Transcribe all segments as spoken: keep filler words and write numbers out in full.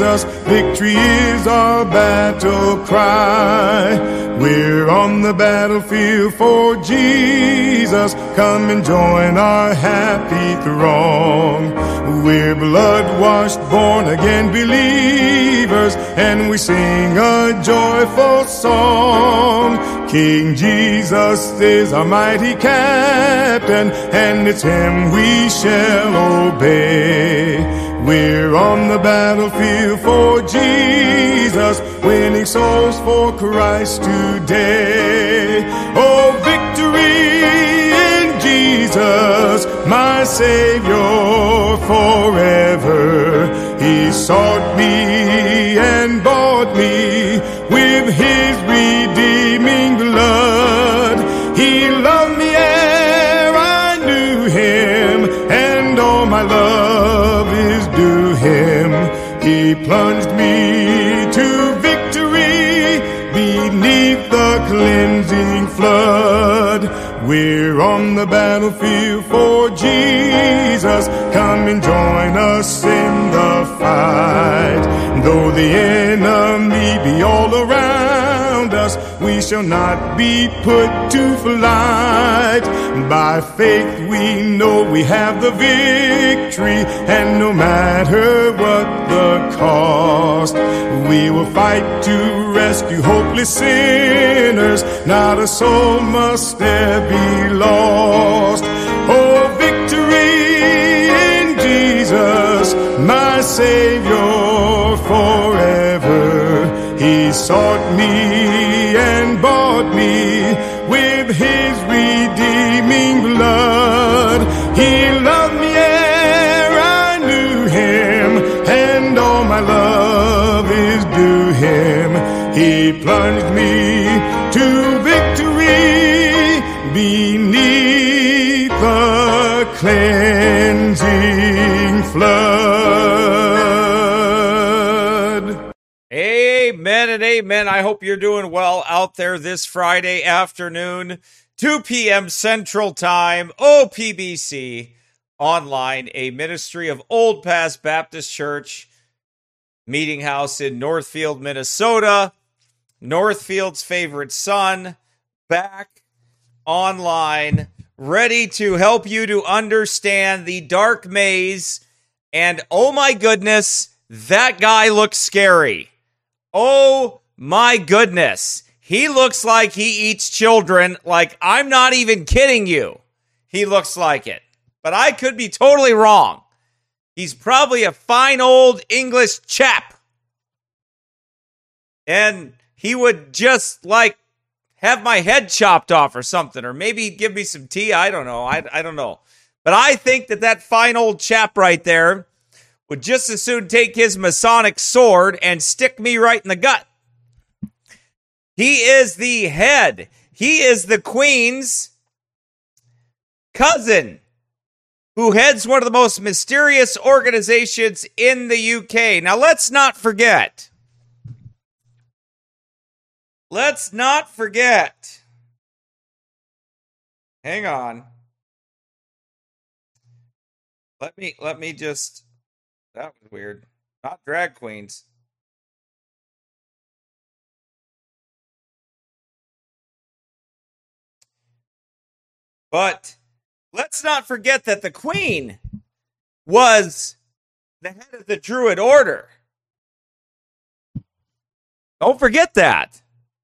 Jesus, victory is our battle cry. We're on the battlefield for Jesus, come and join our happy throng. We're blood-washed, born-again believers, and we sing a joyful song. King Jesus is our mighty captain, and it's him we shall obey. We're on the battlefield for Jesus, winning souls for Christ today. Oh, victory in Jesus, my Savior forever. He sought me and bought me with his redeeming blood. He loved me ere I knew him, and all my love is due him. He plunged me to victory beneath the cleansing flood. We're on the battlefield for Jesus, come and join us in the fight. Though the enemy be all around us, we shall not be put to flight. By faith we know we have the victory, and no matter what the cost, we will fight to rescue hopeless sinners. Not a soul must ever be lost. Oh, victory in Jesus, my Savior forever. He sought me and bought me with his redeeming blood. He loved me ere I knew him, and all my love is due him. He plunged me to victory beneath the cleansing flood. Amen and amen. I hope you're doing well out there this Friday afternoon, two p.m. Central Time, O P B C Online, a ministry of Old Pass Baptist Church Meeting House in Northfield, Minnesota. Northfield's favorite son, back online, ready to help you to understand the dark maze. And oh my goodness, that guy looks scary. Oh my goodness. He looks like he eats children. Like, I'm not even kidding you. He looks like it. But I could be totally wrong. He's probably a fine old English chap. And he would just, like, have my head chopped off or something. Or maybe give me some tea. I don't know. I, I don't know. But I think that that fine old chap right there would just as soon take his Masonic sword and stick me right in the gut. He is the head. He is the Queen's cousin, who heads one of the most mysterious organizations in the U K. Now, let's not forget. Let's not forget. Hang on. Let me, let me just, that was weird. Not drag queens. But let's not forget that the Queen was the head of the Druid Order. Don't forget that.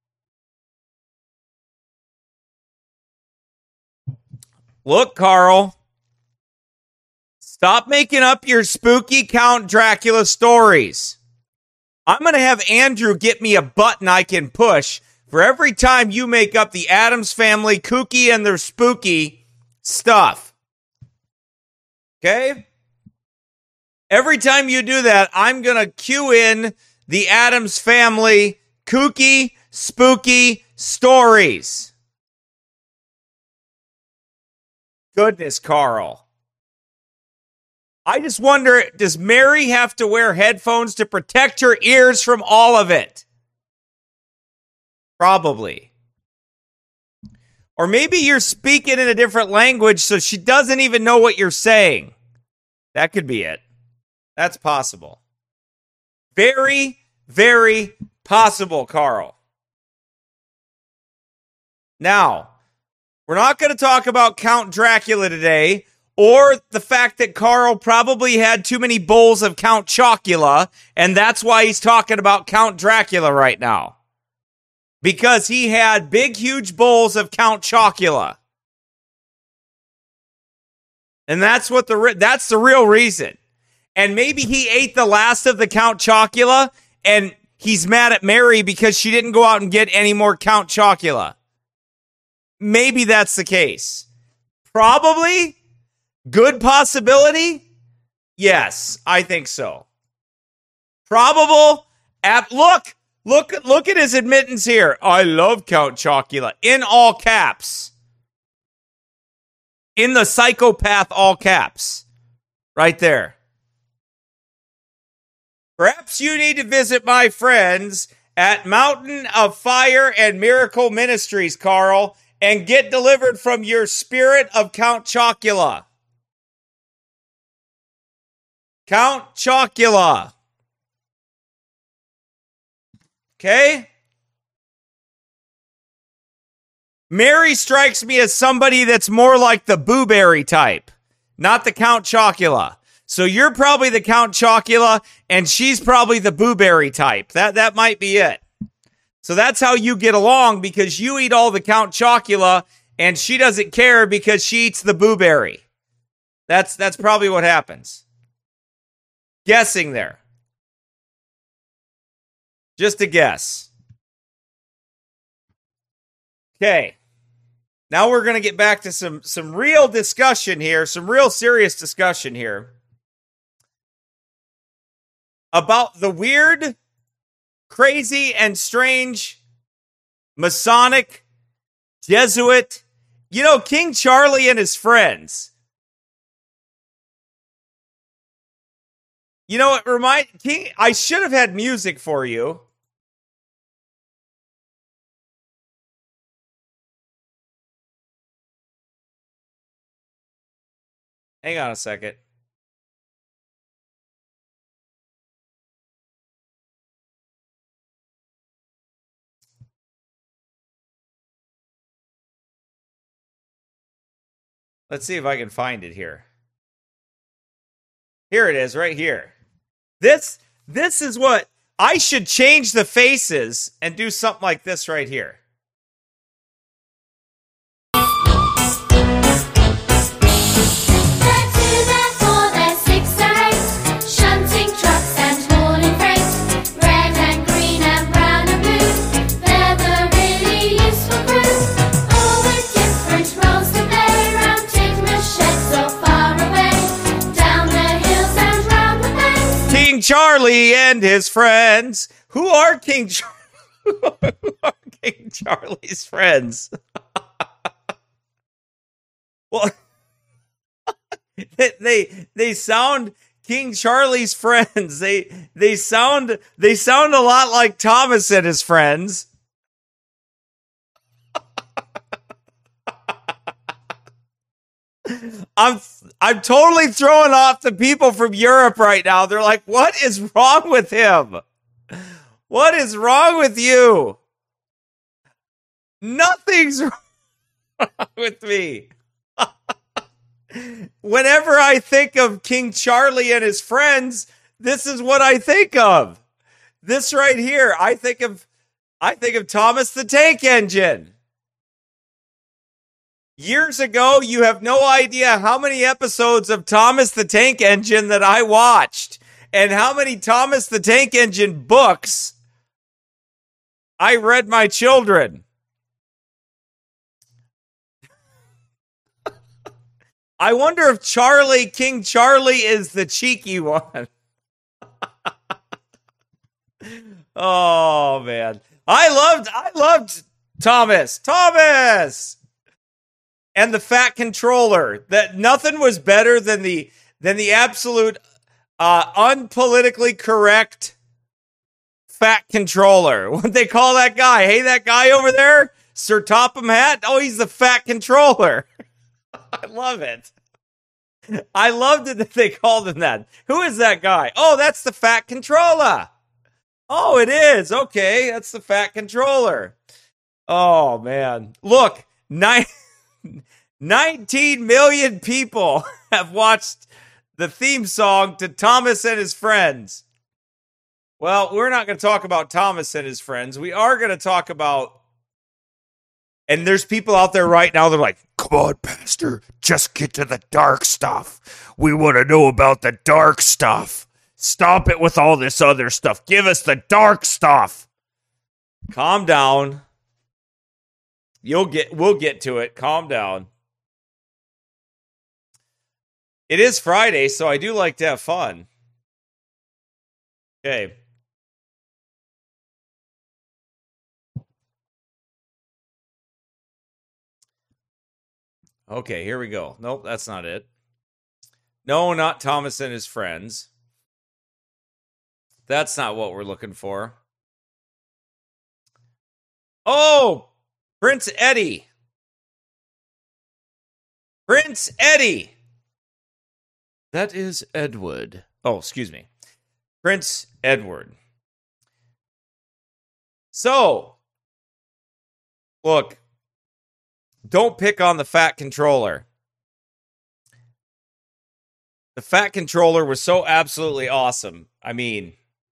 Look, Carl. Stop making up your spooky Count Dracula stories. I'm going to have Andrew get me a button I can push for every time you make up the Addams Family kooky and their spooky stuff. Okay? Every time you do that, I'm going to cue in the Addams Family kooky, spooky stories. Goodness, Carl. I just wonder, does Mary have to wear headphones to protect her ears from all of it? Probably. Or maybe you're speaking in a different language so she doesn't even know what you're saying. That could be it. That's possible. Very, very possible, Carl. Now, we're not going to talk about Count Dracula today, or the fact that Carl probably had too many bowls of Count Chocula, and that's why he's talking about Count Dracula right now. Because he had big, huge bowls of Count Chocula. And that's what the that's the real reason. And maybe he ate the last of the Count Chocula, and he's mad at Mary because she didn't go out and get any more Count Chocula. Maybe that's the case. Probably. Good possibility? Yes, I think so. Probable? At, look, look, look at his admittance here. I love Count Chocula. In all caps. In the psychopath all caps. Right there. Perhaps you need to visit my friends at Mountain of Fire and Miracle Ministries, Carl, and get delivered from your spirit of Count Chocula. Count Chocula. Okay? Mary strikes me as somebody that's more like the Boo Berry type, not the Count Chocula. So you're probably the Count Chocula, and she's probably the Boo Berry type. That, that might be it. So that's how you get along, because you eat all the Count Chocula, and she doesn't care because she eats the Boo Berry. That's, that's probably what happens. Guessing there. Just a guess. Okay. Now we're going to get back to some, some real discussion here, some real serious discussion here about the weird, crazy, and strange Masonic, Jesuit, you know, King Charlie and his friends. You know what, remind King, I should have had music for you. Hang on a second. Let's see if I can find it here. Here it is, right here. This, this is what I should change the faces and do something like this right here. Charlie and his friends. Who are King Char- Who are King Charlie's friends? Well, they they sound King Charlie's friends. They they sound they sound a lot like Thomas and his friends. I'm I'm totally throwing off the people from Europe right now. They're like, what is wrong with him? What is wrong with you? Nothing's wrong with me. Whenever I think of King Charlie and his friends, this is what I think of. This right here, I think of I think of Thomas the Tank Engine. Years ago, you have no idea how many episodes of Thomas the Tank Engine that I watched, and how many Thomas the Tank Engine books I read my children. I wonder if Charlie, King Charlie, is the cheeky one. Oh, man. I loved, I loved Thomas. Thomas! And the Fat Controller. That nothing was better than the than the absolute uh, unpolitically correct Fat Controller. What they call that guy? Hey, that guy over there, Sir Topham Hatt. Oh, he's the Fat Controller. I love it. I loved it that they called him that. Who is that guy? Oh, that's the Fat Controller. Oh, it is. Okay, that's the Fat Controller. Oh, man. Look, nine, nineteen million people have watched the theme song to Thomas and His Friends. Well, we're not going to talk about Thomas and his friends. We are going to talk about, and there's people out there right now, they're like, come on, Pastor, just get to the dark stuff. We want to know about the dark stuff. Stop it with all this other stuff. Give us the dark stuff. Calm down. You'll get, we'll get to it. Calm down. It is Friday, so I do like to have fun. Okay. Okay, here we go. Nope, that's not it. No, not Thomas and his friends. That's not what we're looking for. Oh, Prince Eddie. Prince Eddie. That is Edward. Oh, excuse me. Prince Edward. So, look, don't pick on the Fat Controller. The Fat Controller was so absolutely awesome. I mean,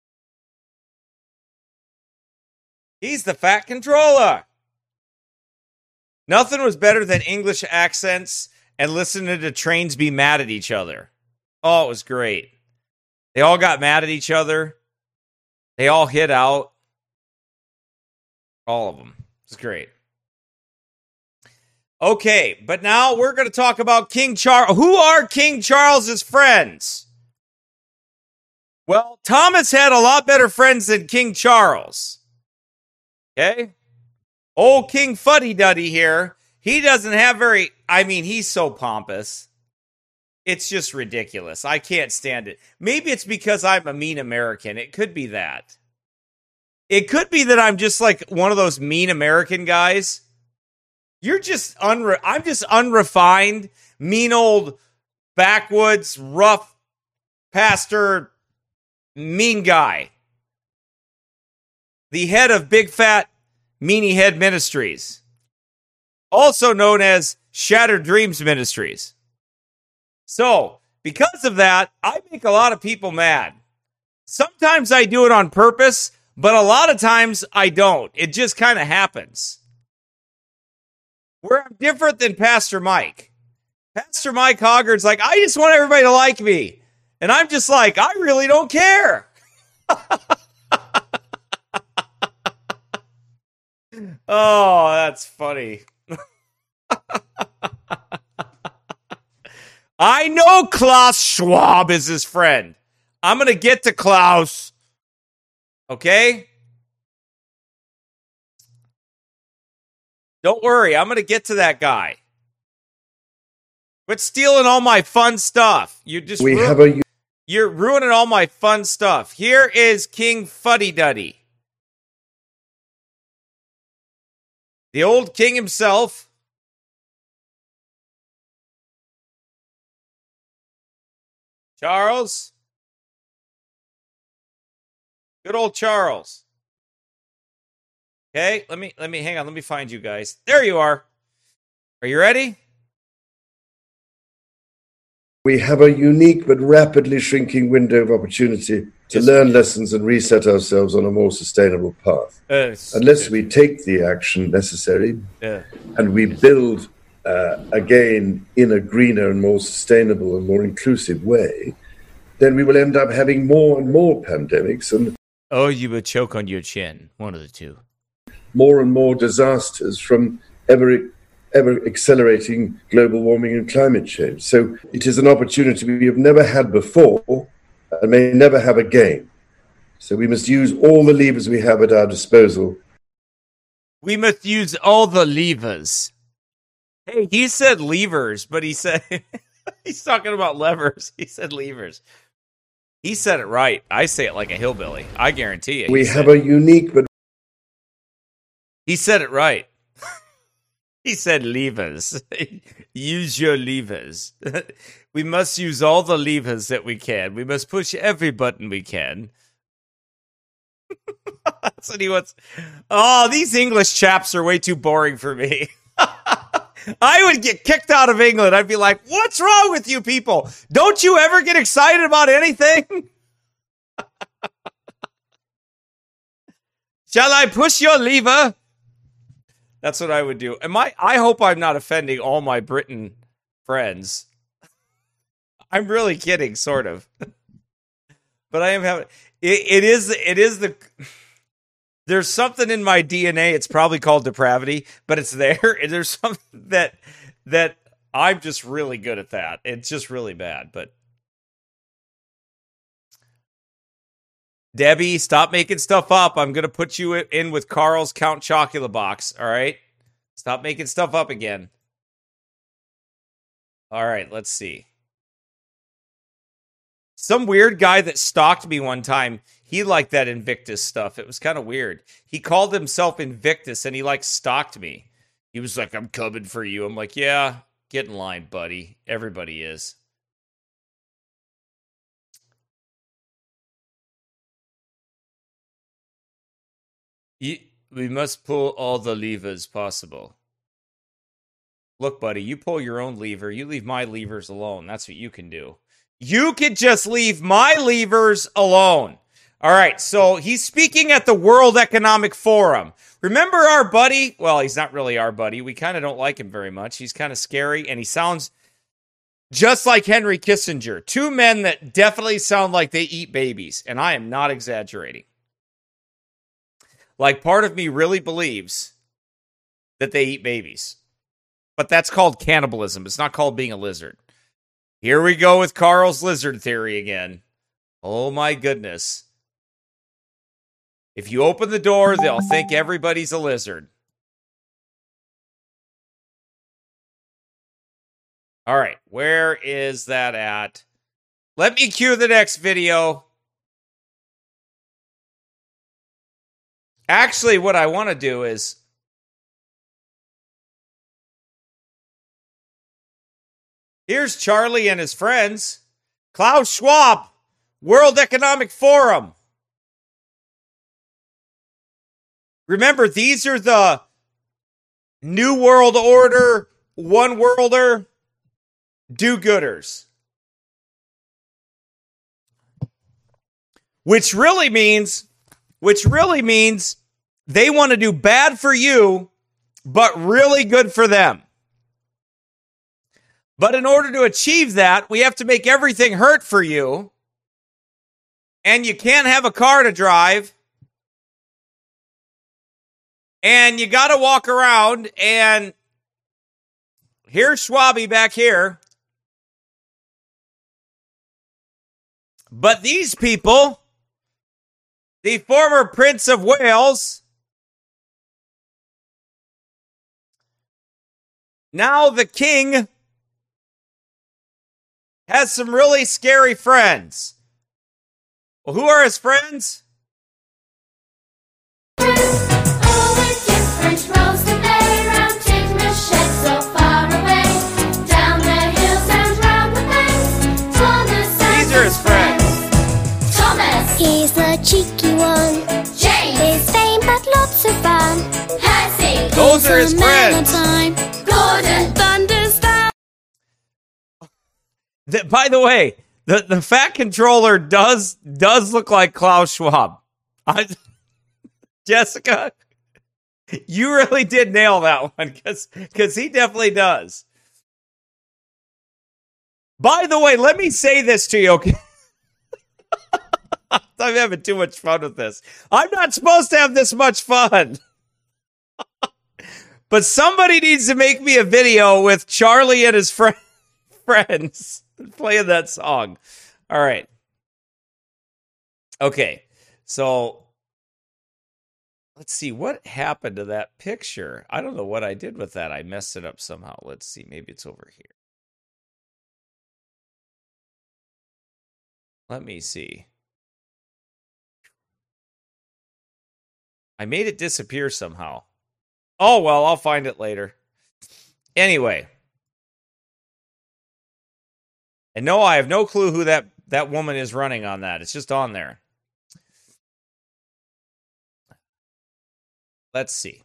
he's the Fat Controller. Nothing was better than English accents and listening to trains be mad at each other. Oh, it was great. They all got mad at each other. They all hit out. All of them. It was great. Okay, but now we're going to talk about King Charles. Who are King Charles's friends? Well, Thomas had a lot better friends than King Charles. Okay? Old King Fuddy-Duddy here, he doesn't have very, I mean, he's so pompous. It's just ridiculous. I can't stand it. Maybe it's because I'm a mean American. It could be that. It could be that I'm just like one of those mean American guys. You're just unre- I'm just unrefined, mean old backwoods, rough pastor, mean guy. The head of Big Fat Meanie Head Ministries. Also known as Shattered Dreams Ministries. So, because of that, I make a lot of people mad. Sometimes I do it on purpose, but a lot of times I don't. It just kind of happens. Where I'm different than Pastor Mike. Pastor Mike Hoggard's like, I just want everybody to like me. And I'm just like, I really don't care. Oh, that's funny. I know Klaus Schwab is his friend. I'm going to get to Klaus. Okay? Don't worry, I'm going to get to that guy. Quit stealing all my fun stuff. You just we ru- have a You're ruining all my fun stuff. Here is King Fuddy-Duddy. The old king himself. Charles. Good old Charles. Okay, let me let me hang on, let me find you guys. There you are. Are you ready? We have a unique but rapidly shrinking window of opportunity to Yes. learn lessons and reset ourselves on a more sustainable path. Uh, Unless we take the action necessary uh, and we build uh, again in a greener and more sustainable and more inclusive way, then we will end up having more and more pandemics and oh, you would choke on your chin. One of the two. more and more disasters from ever ever accelerating global warming and climate change. So it is an opportunity we have never had before and may never have again. So we must use all the levers we have at our disposal. We must use all the levers. Hey, he said levers, but he said he's talking about levers. He said levers. He said it right. I say it like a hillbilly. I guarantee you. We He have said, a unique but he said it right. He said levers. Use your levers. We must use all the levers that we can. We must push every button we can. That's what he wants. Oh, these English chaps are way too boring for me. I would get kicked out of England. I'd be like, what's wrong with you people? Don't you ever get excited about anything? Shall I push your lever? That's what I would do. Am I, I hope I'm not offending all my Britain friends. I'm really kidding, sort of. But I am having... It, it is it is the... There's something in my D N A. It's probably called depravity, but it's there. And there's something that that I'm just really good at that. It's just really bad. But Debbie, stop making stuff up. I'm gonna put you in with Carl's Count Chocula box. All right, stop making stuff up again. All right, let's see. Some weird guy that stalked me one time. He liked that Invictus stuff. It was kind of weird. He called himself Invictus and he like stalked me. He was like, I'm coming for you. I'm like, yeah, get in line, buddy. Everybody is. You, we must pull all the levers possible. Look, buddy, you pull your own lever. You leave my levers alone. That's what you can do. You could just leave my levers alone. All right, so he's speaking at the World Economic Forum. Remember our buddy? Well, he's not really our buddy. We kind of don't like him very much. He's kind of scary, and he sounds just like Henry Kissinger. Two men that definitely sound like they eat babies, and I am not exaggerating. Like, part of me really believes that they eat babies. But that's called cannibalism. It's not called being a lizard. Here we go with Carl's lizard theory again. Oh, my goodness. If you open the door, they'll think everybody's a lizard. All right, where is that at? Let me cue the next video. Actually, what I want to do is... Here's Charlie and his friends. Klaus Schwab, World Economic Forum. Remember, these are the New World Order, One Worlder, do-gooders. Which really means, which really means they want to do bad for you, but really good for them. But in order to achieve that, we have to make everything hurt for you. And you can't have a car to drive. And you got to walk around, and here's Schwabi back here. But these people, the former Prince of Wales, now the king, has some really scary friends. Well, who are his friends? He's the cheeky one. James. His fame but lots of fun. Percy. Those are his He's a man friends. on time. Gordon. Thunderstorm. The, by the way, the, the fat controller does does look like Klaus Schwab. I, Jessica, you really did nail that one because because he definitely does. By the way, let me say this to you, okay? I'm having too much fun with this. I'm not supposed to have this much fun. But somebody needs to make me a video with Charlie and his fr- friends playing that song. All right. Okay. So let's see what happened to that picture. I don't know what I did with that. I messed it up somehow. Let's see. Maybe it's over here. Let me see. I made it disappear somehow. Oh, well, I'll find it later. Anyway. And no, I have no clue who that, that woman is running on that. It's just on there. Let's see.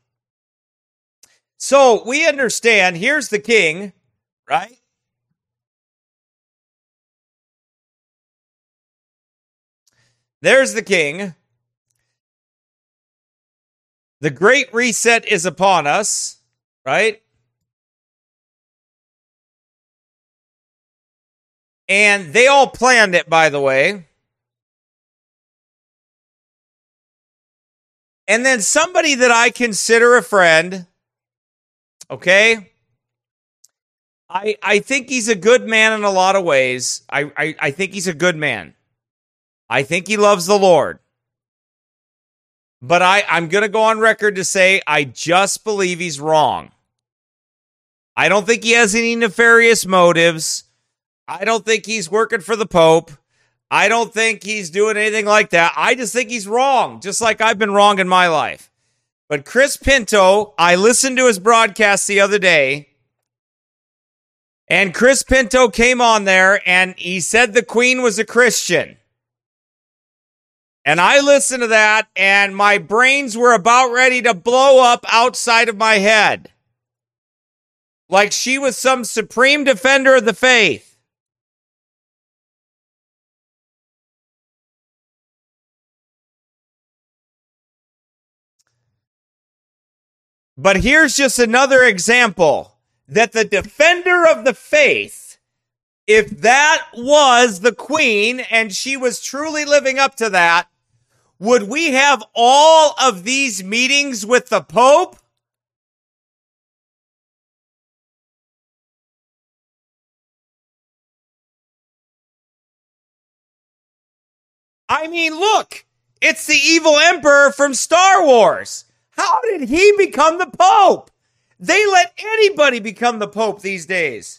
So we understand, here's the king, right? There's the king. The Great Reset is upon us, right? And they all planned it, by the way. And then somebody that I consider a friend, okay? I I think he's a good man in a lot of ways. I, I, I think he's a good man. I think he loves the Lord. But I, I'm going to go on record to say I just believe he's wrong. I don't think he has any nefarious motives. I don't think he's working for the Pope. I don't think he's doing anything like that. I just think he's wrong, just like I've been wrong in my life. But Chris Pinto, I listened to his broadcast the other day, and Chris Pinto came on there, and he said the Queen was a Christian. And I listened to that, and my brains were about ready to blow up outside of my head. Like she was some supreme defender of the faith. But here's just another example that the defender of the faith, if that was the Queen and she was truly living up to that, would we have all of these meetings with the Pope? I mean, look, it's the evil emperor from Star Wars. How did he become the Pope? They let anybody become the Pope these days.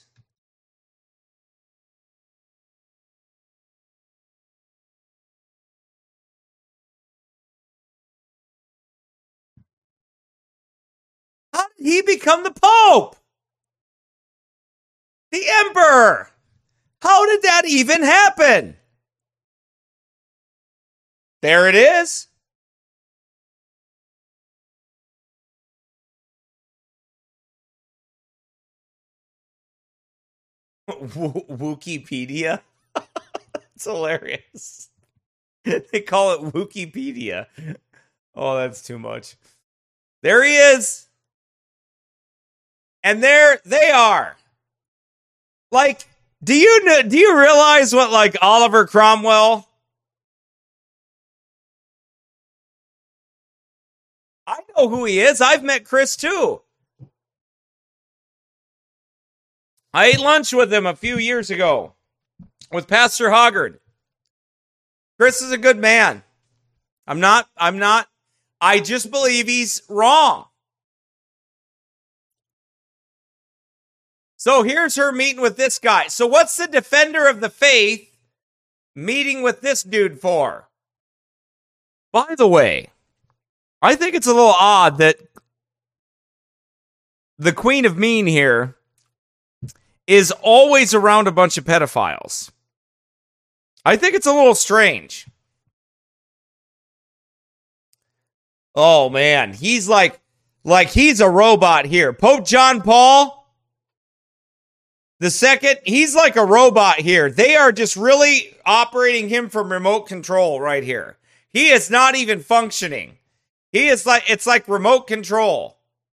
How did he become the Pope? The Emperor. How did that even happen? There it is. Wikipedia? It's hilarious. They call it Wikipedia. Oh, that's too much. There he is. And there they are. Like, do you know, do you realize what, like, Oliver Cromwell? I know who he is. I've met Chris too. I ate lunch with him a few years ago with Pastor Hoggard. Chris is a good man. I'm not, I'm not, I just believe he's wrong. So here's her meeting with this guy. So what's the defender of the faith meeting with this dude for? By the way, I think it's a little odd that the Queen of Mean here is always around a bunch of pedophiles. I think it's a little strange. Oh man, he's like, like he's a robot here. Pope John Paul the second, he's like a robot here. They are just really operating him from remote control right here. He is not even functioning. He is like, it's like remote control.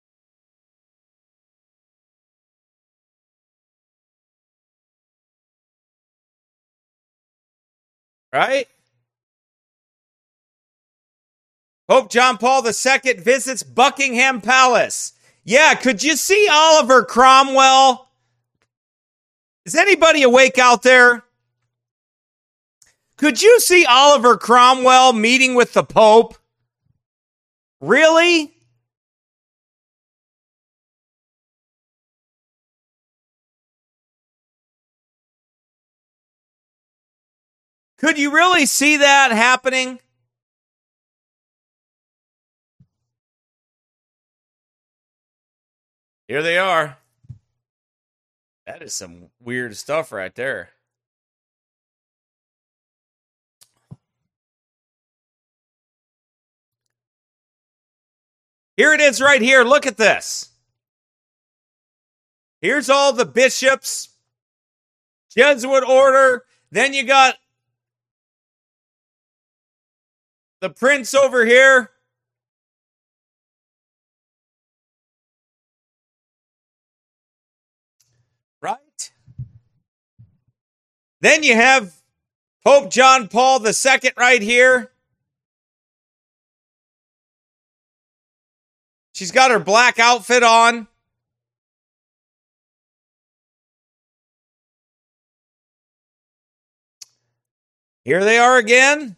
Right? Pope John Paul the Second visits Buckingham Palace. Yeah, could you see Oliver Cromwell? Is anybody awake out there? Could you see Oliver Cromwell meeting with the Pope? Really? Could you really see that happening? Here they are. That is some weird stuff right there. Here it is right here. Look at this. Here's all the bishops, Jesuit order. Then you got the prince over here. Right? Then you have Pope John Paul the Second right here. She's got her black outfit on. Here they are again.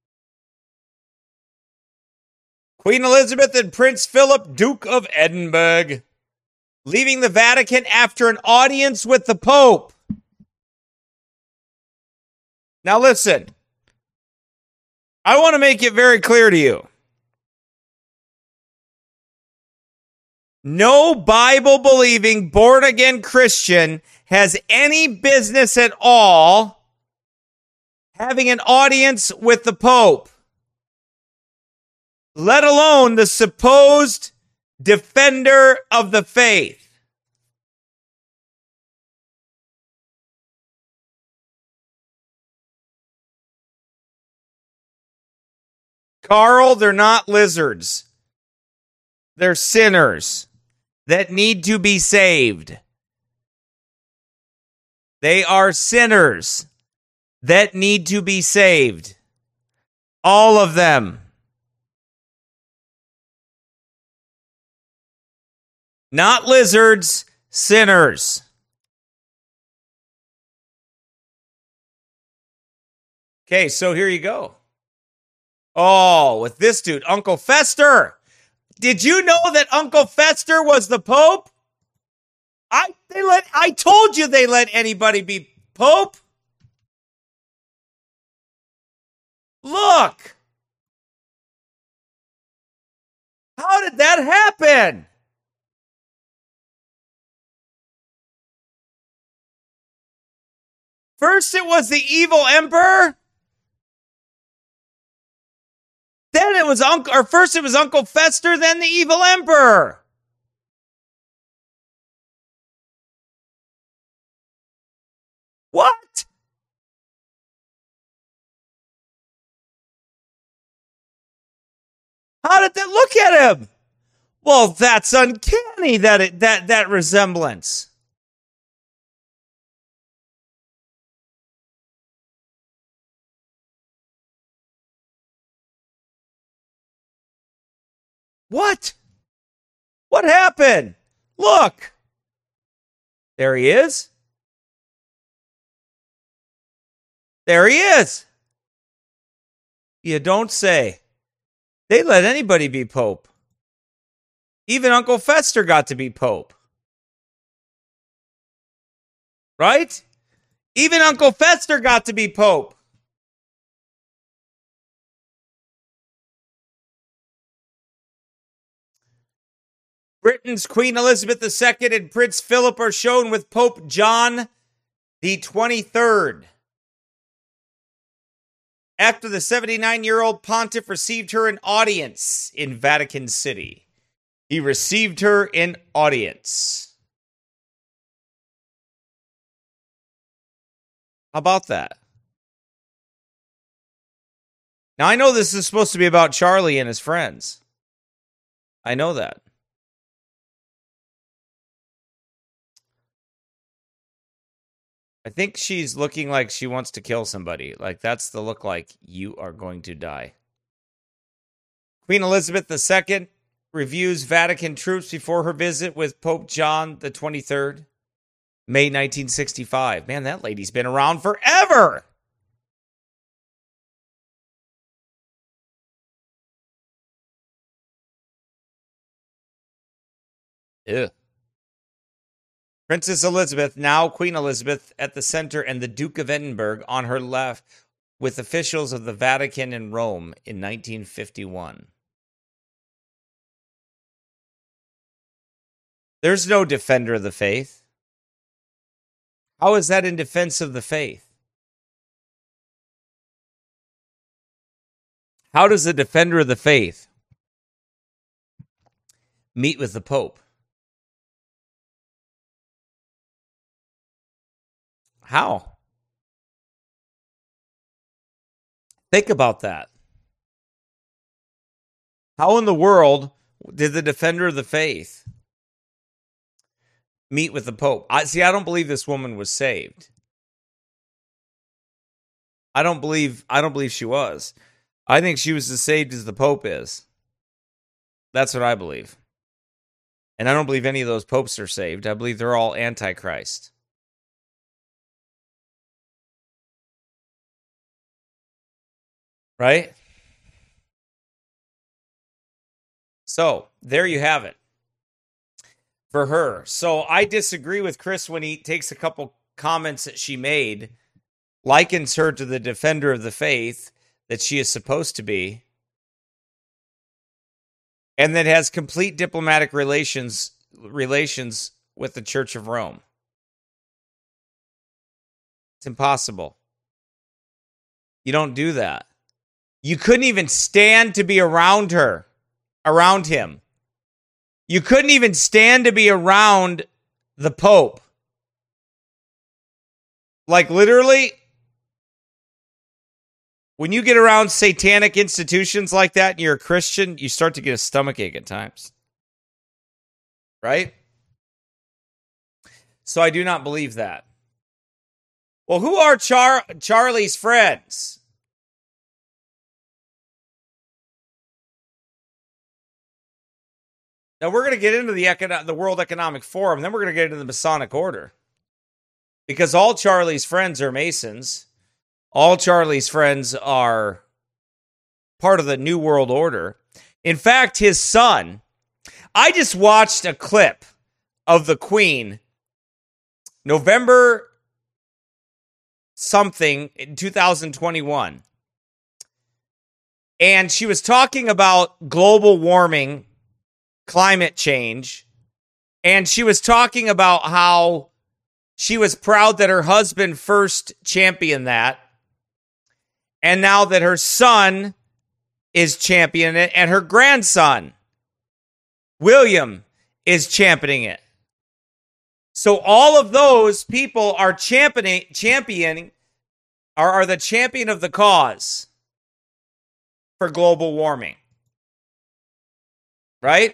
Queen Elizabeth and Prince Philip, Duke of Edinburgh, leaving the Vatican after an audience with the Pope. Now listen, I want to make it very clear to you. No Bible-believing, born-again Christian has any business at all having an audience with the Pope, let alone the supposed defender of the faith. Carl, they're not lizards. They're sinners that need to be saved. They are sinners that need to be saved. All of them. Not lizards, sinners. Okay, so here you go. Oh, with this dude, Uncle Fester. Did you know that Uncle Fester was the Pope? I they let I told you they let anybody be Pope. Look. How did that happen? First it was the evil emperor. Then it was Uncle, or first it was Uncle Fester, then the evil emperor. What? How did that look at him? Well, that's uncanny, that it, that that resemblance. What? What happened? Look. There he is. There he is. You don't say. They let anybody be Pope. Even Uncle Fester got to be Pope. Right? Even Uncle Fester got to be Pope. Britain's Queen Elizabeth the Second and Prince Philip are shown with Pope John the twenty-third. After the seventy-nine-year-old pontiff received her in audience in Vatican City. He received her in audience. How about that? Now, I know this is supposed to be about Charlie and his friends. I know that. I think she's looking like she wants to kill somebody. Like, that's the look like you are going to die. Queen Elizabeth the Second reviews Vatican troops before her visit with Pope John the twenty-third, May nineteen sixty-five. Man, that lady's been around forever. Ew. Princess Elizabeth, now Queen Elizabeth, at the center, and the Duke of Edinburgh on her left, with officials of the Vatican in Rome in nineteen fifty-one. There's no defender of the faith. How is that in defense of the faith? How does the defender of the faith meet with the Pope? How? Think about that. How in the world did the defender of the faith meet with the Pope? I see, I don't believe this woman was saved. I don't believe I don't believe she was. I think she was as saved as the Pope is. That's what I believe. And I don't believe any of those popes are saved. I believe they're all antichrist. Right? So, there you have it. For her. So, I disagree with Chris when he takes a couple comments that she made, likens her to the defender of the faith that she is supposed to be, and that has complete diplomatic relations relations with the Church of Rome. It's impossible. You don't do that. You couldn't even stand to be around her, around him. You couldn't even stand to be around the Pope. Like literally, when you get around satanic institutions like that and you're a Christian, you start to get a stomachache at times. Right? So I do not believe that. Well, who are Char- Charlie's friends? Now, we're going to get into the, Econo- the World Economic Forum, then we're going to get into the Masonic Order. Because all Charlie's friends are Masons. All Charlie's friends are part of the New World Order. In fact, his son, I just watched a clip of the Queen, November something in two thousand twenty-one. And she was talking about global warming, climate change, and she was talking about how she was proud that her husband first championed that, and now that her son is championing it, and her grandson, William, is championing it. So all of those people are championing, championing are, are the champion of the cause for global warming. Right?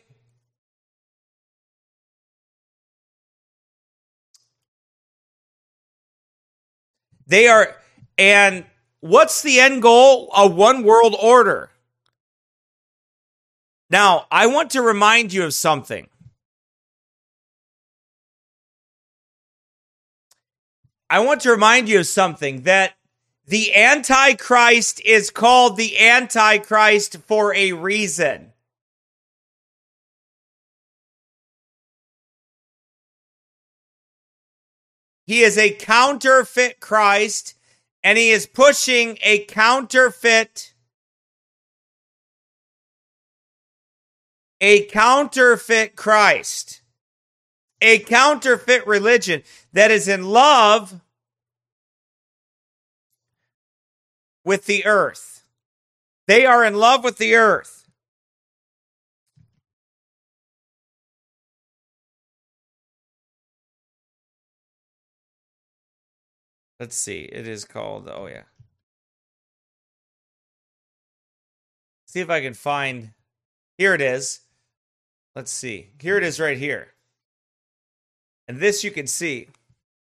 They are, and what's the end goal? A one world order. Now, I want to remind you of something. I want to remind you of something, that the Antichrist is called the Antichrist for a reason. He is a counterfeit Christ, and he is pushing a counterfeit, a counterfeit Christ, a counterfeit religion that is in love with the earth. They are in love with the earth. Let's see. It is called, oh yeah. See if I can find, here it is. Let's see. Here it is right here. And this you can see.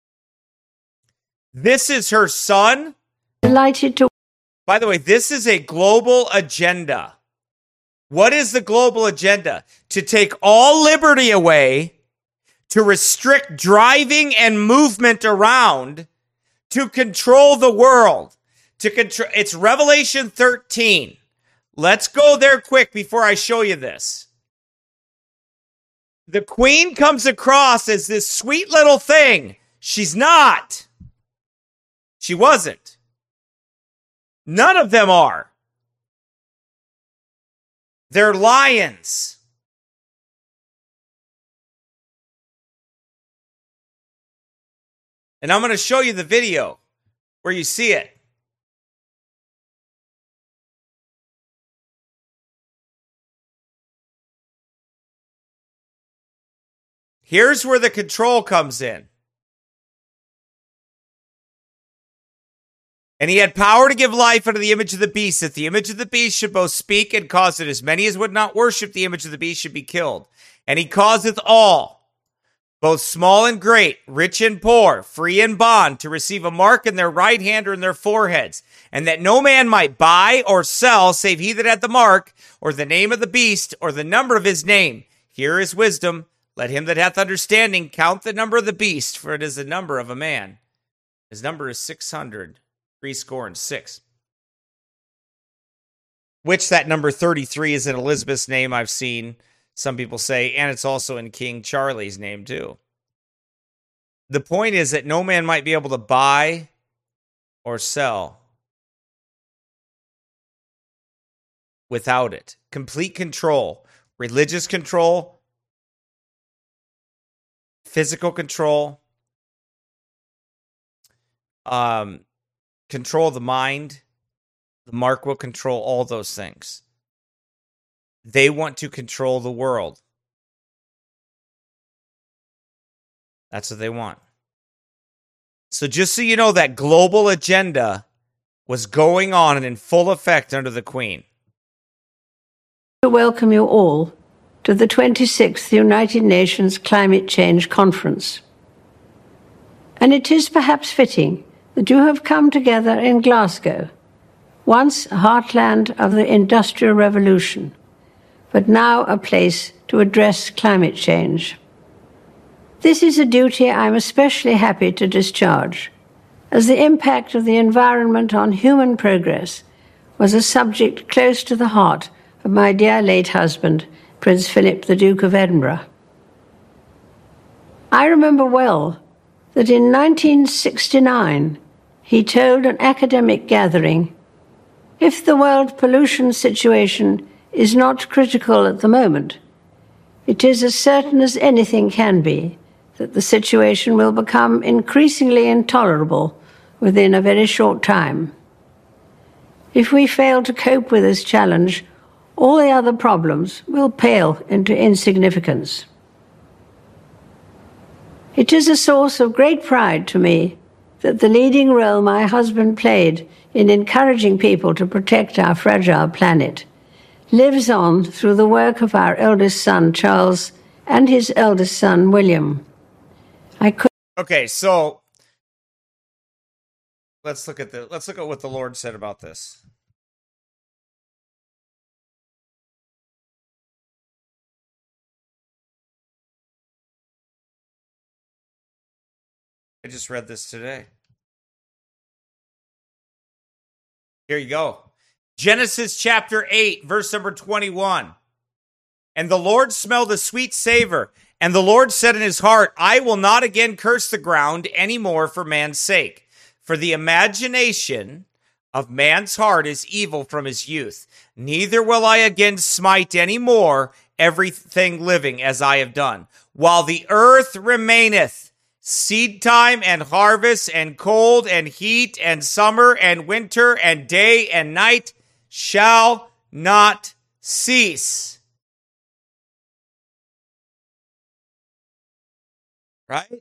This is her son. Delighted to. By the way, this is a global agenda. What is the global agenda? To take all liberty away, to restrict driving and movement around, to control the world, to control. It's Revelation thirteen. Let's go there quick before I show you this. The queen comes across as this sweet little thing. She's not. She wasn't. None of them are. They're lions. And I'm going to show you the video where you see it. Here's where the control comes in. And he had power to give life unto the image of the beast, that the image of the beast should both speak and cause that as many as would not worship the image of the beast should be killed. And he causeth all, both small and great, rich and poor, free and bond, to receive a mark in their right hand or in their foreheads, and that no man might buy or sell save he that had the mark, or the name of the beast, or the number of his name. Here is wisdom. Let him that hath understanding count the number of the beast, for it is the number of a man. His number is six hundred. Three score and six. Which that number thirty-three is in Elizabeth's name, I've seen some people say, and it's also in King Charlie's name too. The point is that no man might be able to buy or sell without it. Complete control, religious control, physical control, um, control the mind. The mark will control all those things. They want to control the world. That's what they want. So just so you know, that global agenda was going on and in full effect under the Queen. To welcome you all to the twenty-sixth United Nations Climate Change Conference. And it is perhaps fitting that you have come together in Glasgow, once a heartland of the Industrial Revolution, but now a place to address climate change. This is a duty I'm especially happy to discharge, as the impact of the environment on human progress was a subject close to the heart of my dear late husband, Prince Philip, the Duke of Edinburgh. I remember well that in nineteen sixty-nine, he told an academic gathering, if the world pollution situation is not critical at the moment, it is as certain as anything can be that the situation will become increasingly intolerable within a very short time. If we fail to cope with this challenge, all the other problems will pale into insignificance. It is a source of great pride to me that the leading role my husband played in encouraging people to protect our fragile planet lives on through the work of our eldest son, Charles, and his eldest son, William. I could. Okay, so let's look at the let's look at what the Lord said about this. I just read this today. Here you go. Genesis chapter eight, verse number twenty-one. And the Lord smelled a sweet savor, and the Lord said in his heart, I will not again curse the ground any more for man's sake. For the imagination of man's heart is evil from his youth. Neither will I again smite any more everything living as I have done. While the earth remaineth, seed time and harvest and cold and heat and summer and winter and day and night shall not cease. Right?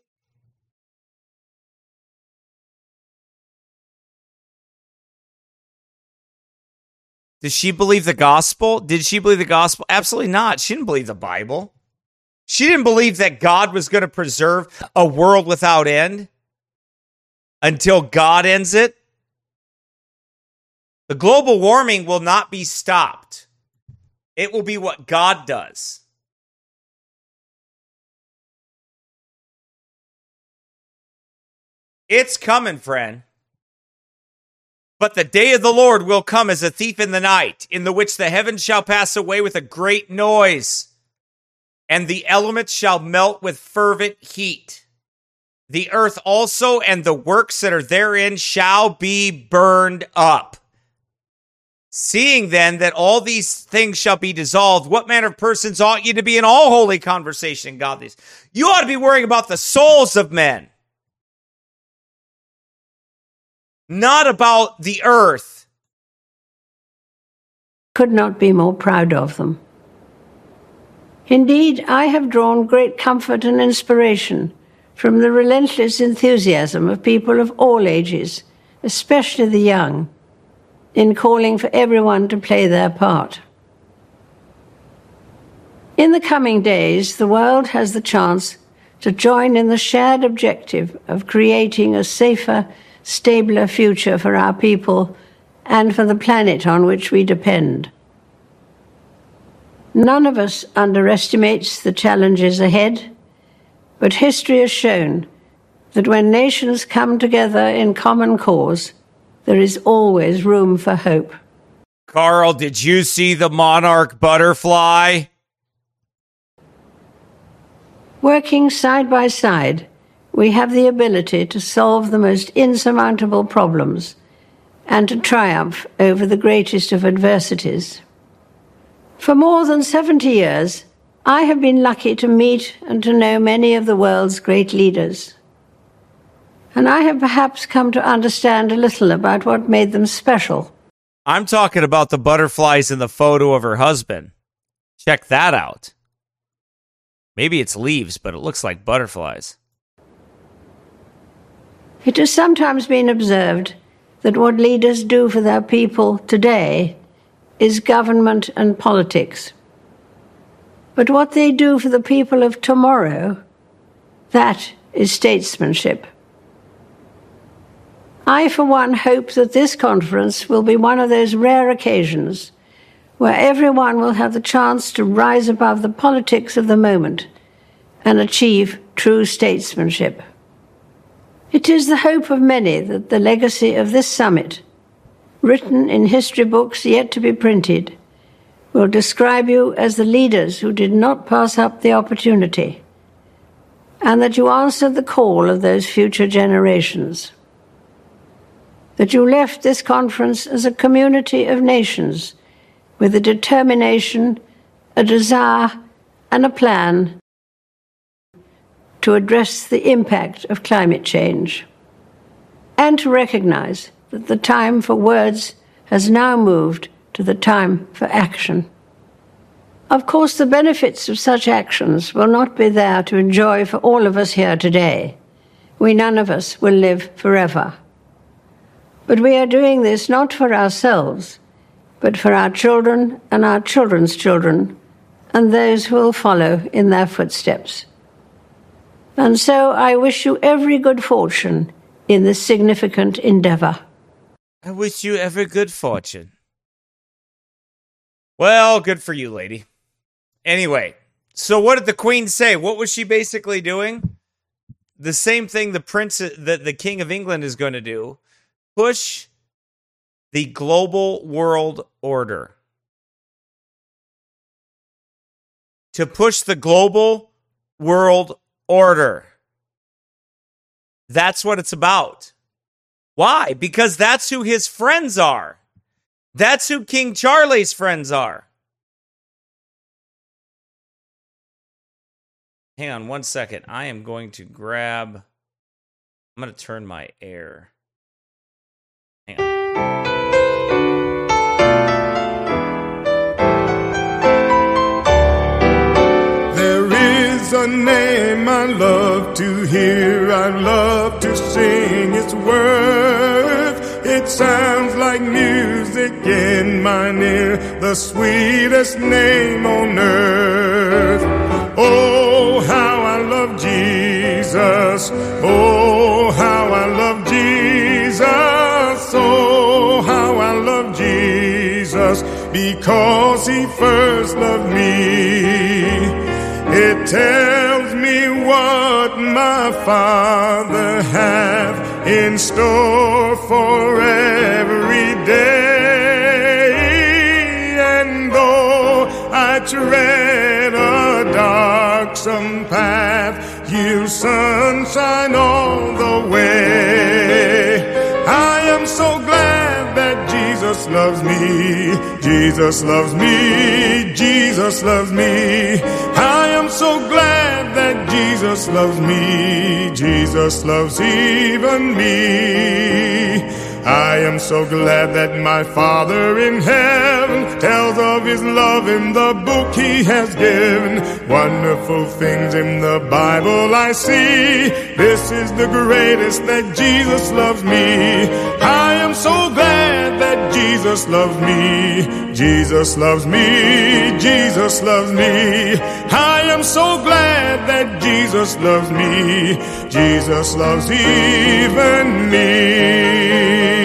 Does she believe the gospel? Did she believe the gospel? Absolutely not. She didn't believe the Bible. She didn't believe that God was going to preserve a world without end until God ends it. The global warming will not be stopped. It will be what God does. It's coming, friend. But the day of the Lord will come as a thief in the night, in the which the heavens shall pass away with a great noise, and the elements shall melt with fervent heat. The earth also and the works that are therein shall be burned up. Seeing then that all these things shall be dissolved, what manner of persons ought ye to be in all holy conversation and godliness? You ought to be worrying about the souls of men, not about the earth. Could not be more proud of them. Indeed, I have drawn great comfort and inspiration from the relentless enthusiasm of people of all ages, especially the young, in calling for everyone to play their part. In the coming days, the world has the chance to join in the shared objective of creating a safer, stabler future for our people and for the planet on which we depend. None of us underestimates the challenges ahead, but history has shown that when nations come together in common cause, there is always room for hope. Carl, did you see the monarch butterfly? Working side by side, we have the ability to solve the most insurmountable problems and to triumph over the greatest of adversities. For more than seventy years, I have been lucky to meet and to know many of the world's great leaders. And I have perhaps come to understand a little about what made them special. I'm talking about the butterflies in the photo of her husband. Check that out. Maybe it's leaves, but it looks like butterflies. It has sometimes been observed that what leaders do for their people today is government and politics. But what they do for the people of tomorrow, that is statesmanship. I, for one, hope that this conference will be one of those rare occasions where everyone will have the chance to rise above the politics of the moment and achieve true statesmanship. It is the hope of many that the legacy of this summit, written in history books yet to be printed, will describe you as the leaders who did not pass up the opportunity, and that you answered the call of those future generations. That you left this conference as a community of nations with a determination, a desire, and a plan to address the impact of climate change, and to recognize that the time for words has now moved to the time for action. Of course, the benefits of such actions will not be there to enjoy for all of us here today. We none of us will live forever. But we are doing this not for ourselves, but for our children and our children's children, and those who will follow in their footsteps. And so I wish you every good fortune in this significant endeavor. I wish you every good fortune. Well, good for you, lady. Anyway, so what did the queen say? What was she basically doing? The same thing the prince, the, the king of England is going to do. Push the global world order. To push the global world order. That's what it's about. Why? Because that's who his friends are. That's who King Charlie's friends are. Hang on one second. I am going to grab... I'm going to turn my air. Hang on. There is a name I love to hear, I love to sing its worth. It sounds like music in my ear, the sweetest name on earth. Oh, how I love Jesus. Oh, how I love Jesus. Oh, how I love Jesus, because he first loved me. It tells me what my Father hath in store for every day. And though I tread a darksome path, yield sunshine all the way. I am so glad that Jesus loves me. Jesus loves me. Jesus loves me. I am so glad that Jesus loves me. Jesus loves even me. I am so glad that my Father in heaven tells of his love in the book he has given. Wonderful things in the Bible I see. This is the greatest, that Jesus loves me. I am so glad that Jesus loves me. Jesus loves me. Jesus loves me. I am so glad that Jesus loves me. Jesus loves even me.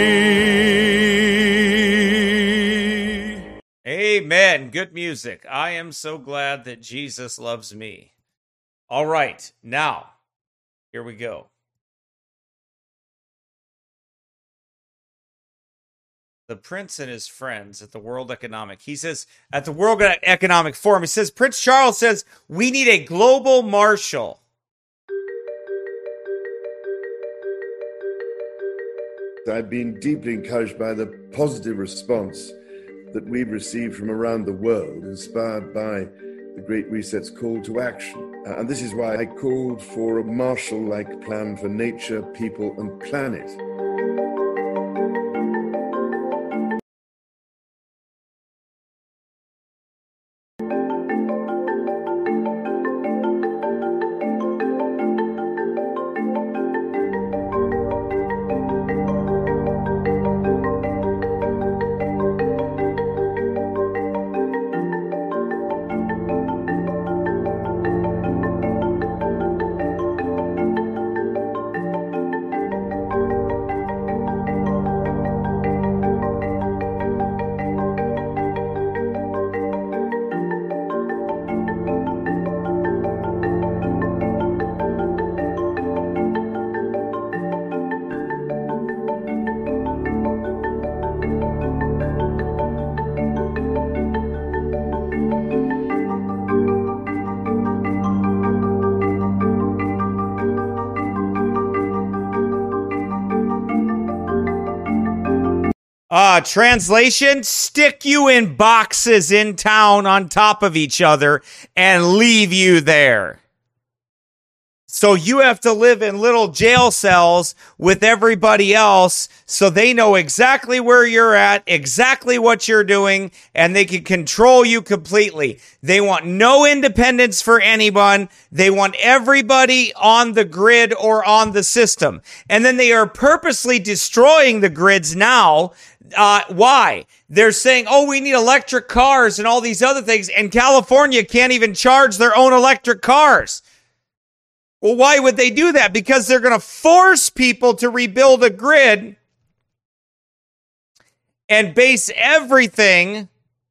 Amen. Good music. I am so glad that Jesus loves me. All right. Now, here we go. The Prince and his friends at the World Economic. He says, at the World Economic Forum, he says, Prince Charles says, we need a global marshal. I've been deeply encouraged by the positive response that we've received from around the world, inspired by the Great Reset's call to action. Uh, and this is why I called for a Marshall-like plan for nature, people, and planet. Uh, translation, stick you in boxes in town on top of each other and leave you there. So you have to live in little jail cells with everybody else so they know exactly where you're at, exactly what you're doing, and they can control you completely. They want no independence for anyone. They want everybody on the grid or on the system. And then they are purposely destroying the grids now. Uh, why? They're saying, oh, we need electric cars and all these other things, and California can't even charge their own electric cars. Well, why would they do that? Because they're going to force people to rebuild a grid and base everything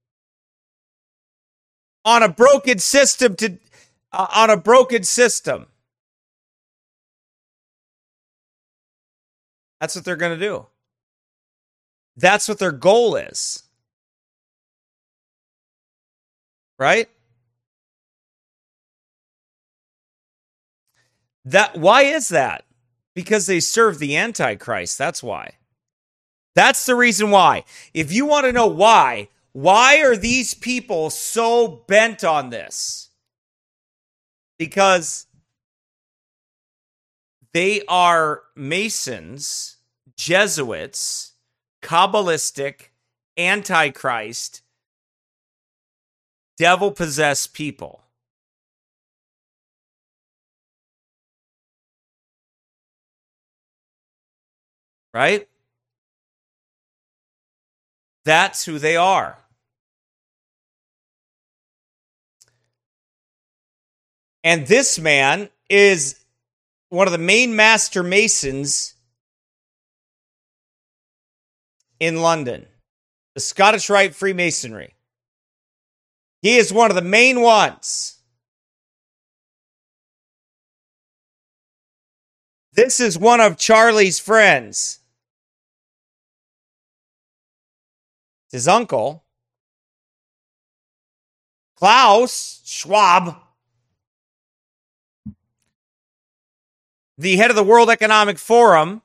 on a broken system to uh, on a broken system. That's what they're going to do. That's what their goal is. Right? That why is that? Because they serve the Antichrist. That's why. That's the reason why. If you want to know why, why are these people so bent on this? Because they are Masons, Jesuits, Kabbalistic, Antichrist, devil-possessed people. Right? That's who they are. And this man is one of the main master masons in London, the Scottish Rite Freemasonry. He is one of the main ones. This is one of Charlie's friends. His uncle, Klaus Schwab, the head of the World Economic Forum.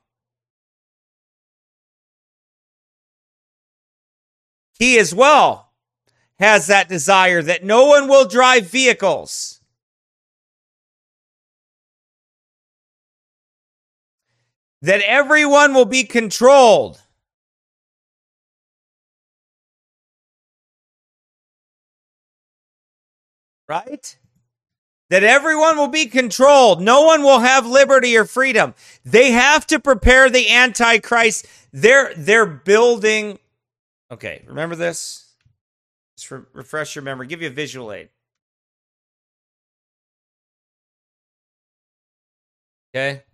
He as well has that desire that no one will drive vehicles. that everyone will be controlled. Right? That everyone will be controlled. No one will have liberty or freedom. They have to prepare the Antichrist. They're, they're building. Okay, remember this? Just re- refresh your memory. Give you a visual aid. Okay?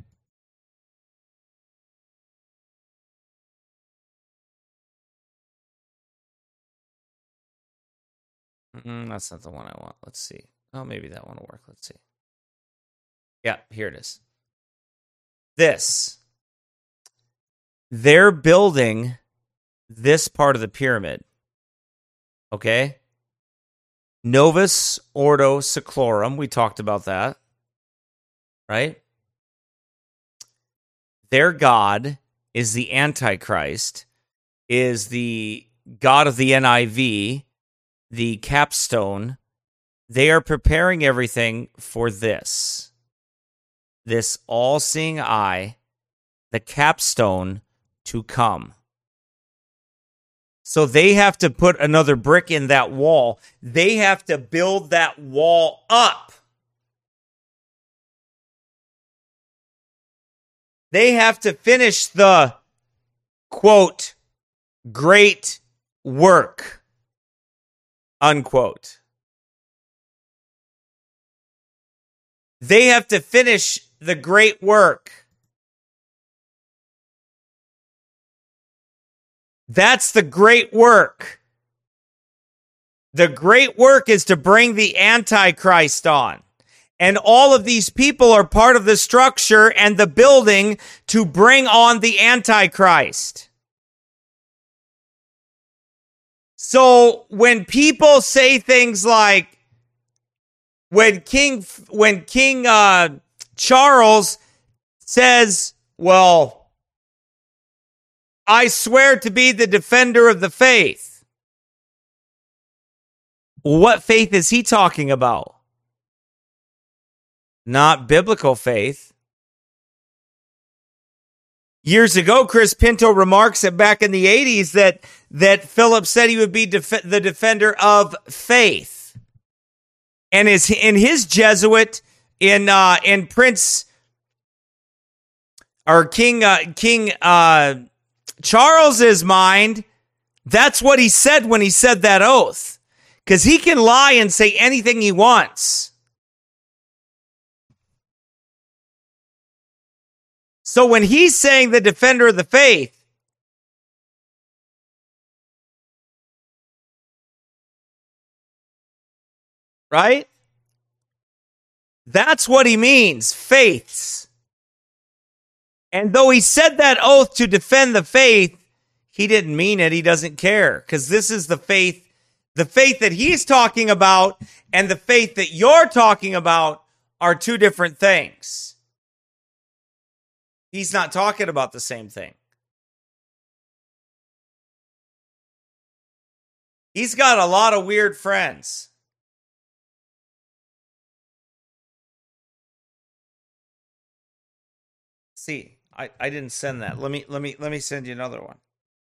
Mm, that's not the one I want. Let's see. Oh, maybe that one will work. Let's see. Yeah, here it is. This. They're building this part of the pyramid. Okay? Novus Ordo Seclorum. We talked about that. Right? Their God is the Antichrist, is the God of the N I V, the capstone. They are preparing everything for this. This all-seeing eye, the capstone to come. So they have to put another brick in that wall. They have to build that wall up. They have to finish the, quote, great work, unquote. They have to finish the great work. That's the great work. The great work is to bring the Antichrist on. And all of these people are part of the structure and the building to bring on the Antichrist. So when people say things like, when King, when King uh, Charles says, well, I swear to be the defender of the faith. What faith is he talking about? Not biblical faith. Years ago, Chris Pinto remarks that back in the eighties that, that Philip said he would be def- the defender of faith. And is in his Jesuit, in uh, in Prince or King uh, King uh, Charles's mind, that's what he said when he said that oath. Because he can lie and say anything he wants. So when he's saying the defender of the faith, right? That's what he means, faiths. And though he said that oath to defend the faith, he didn't mean it. He doesn't care, because this is the faith, the faith that he's talking about and the faith that you're talking about are two different things. He's not talking about the same thing. He's got a lot of weird friends. See, I, I didn't send that. Let me let me let me send you another one.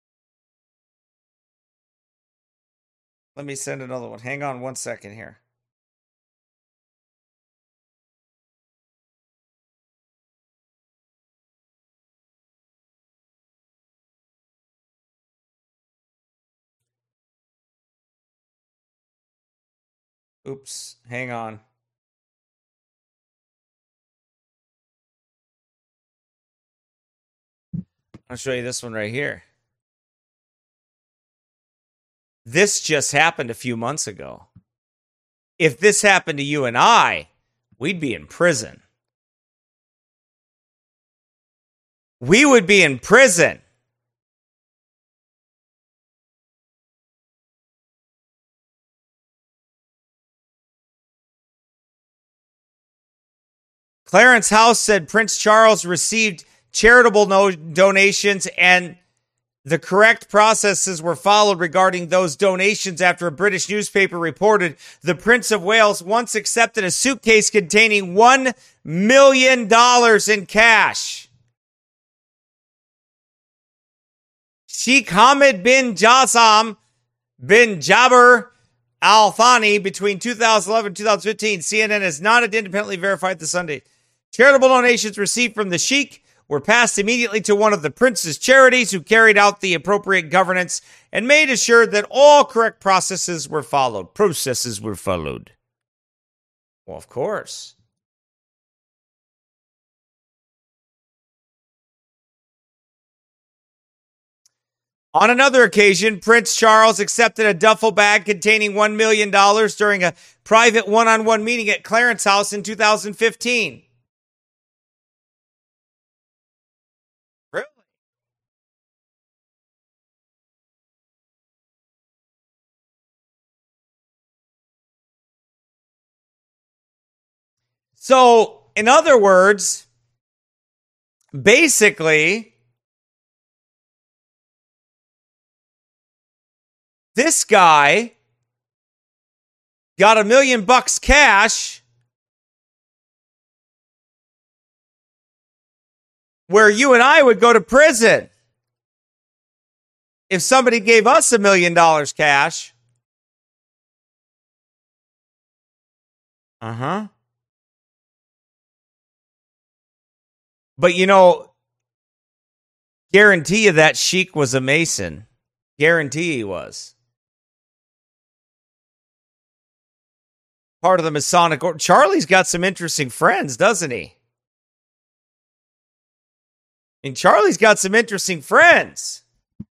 Let me send another one. Hang on one second here. Oops, hang on. I'll show you this one right here. This just happened a few months ago. If this happened to you and I, we'd be in prison. We would be in prison. Clarence House said Prince Charles received charitable no- donations and the correct processes were followed regarding those donations after a British newspaper reported the Prince of Wales once accepted a suitcase containing one million dollars in cash. Sheikh Hamad bin Jassam bin Jabir Al Thani between two thousand eleven and two thousand fifteen. C N N has not independently verified the Sunday. Charitable donations received from the Sheikh were passed immediately to one of the prince's charities, who carried out the appropriate governance and made assured that all correct processes were followed. Processes were followed. Well, of course. On another occasion, Prince Charles accepted a duffel bag containing one million dollars during a private one-on-one meeting at Clarence House in two thousand fifteen. Really? So, in other words, basically, this guy got a million bucks cash where you and I would go to prison if somebody gave us a million dollars cash. Uh-huh. But, you know, guarantee you that Sheik was a Mason. Guarantee he was. Part of the Masonic order. Charlie's got some interesting friends, doesn't he? And Charlie's got some interesting friends.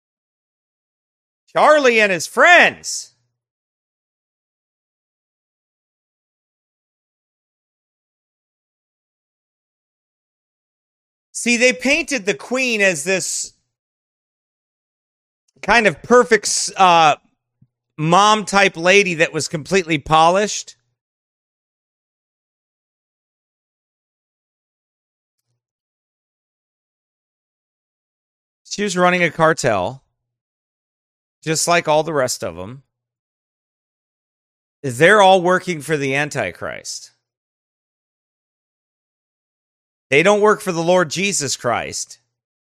Charlie and his friends. See, they painted the Queen as this kind of perfect uh, mom-type lady that was completely polished. She was running a cartel, just like all the rest of them. They're all working for the Antichrist. They don't work for the Lord Jesus Christ.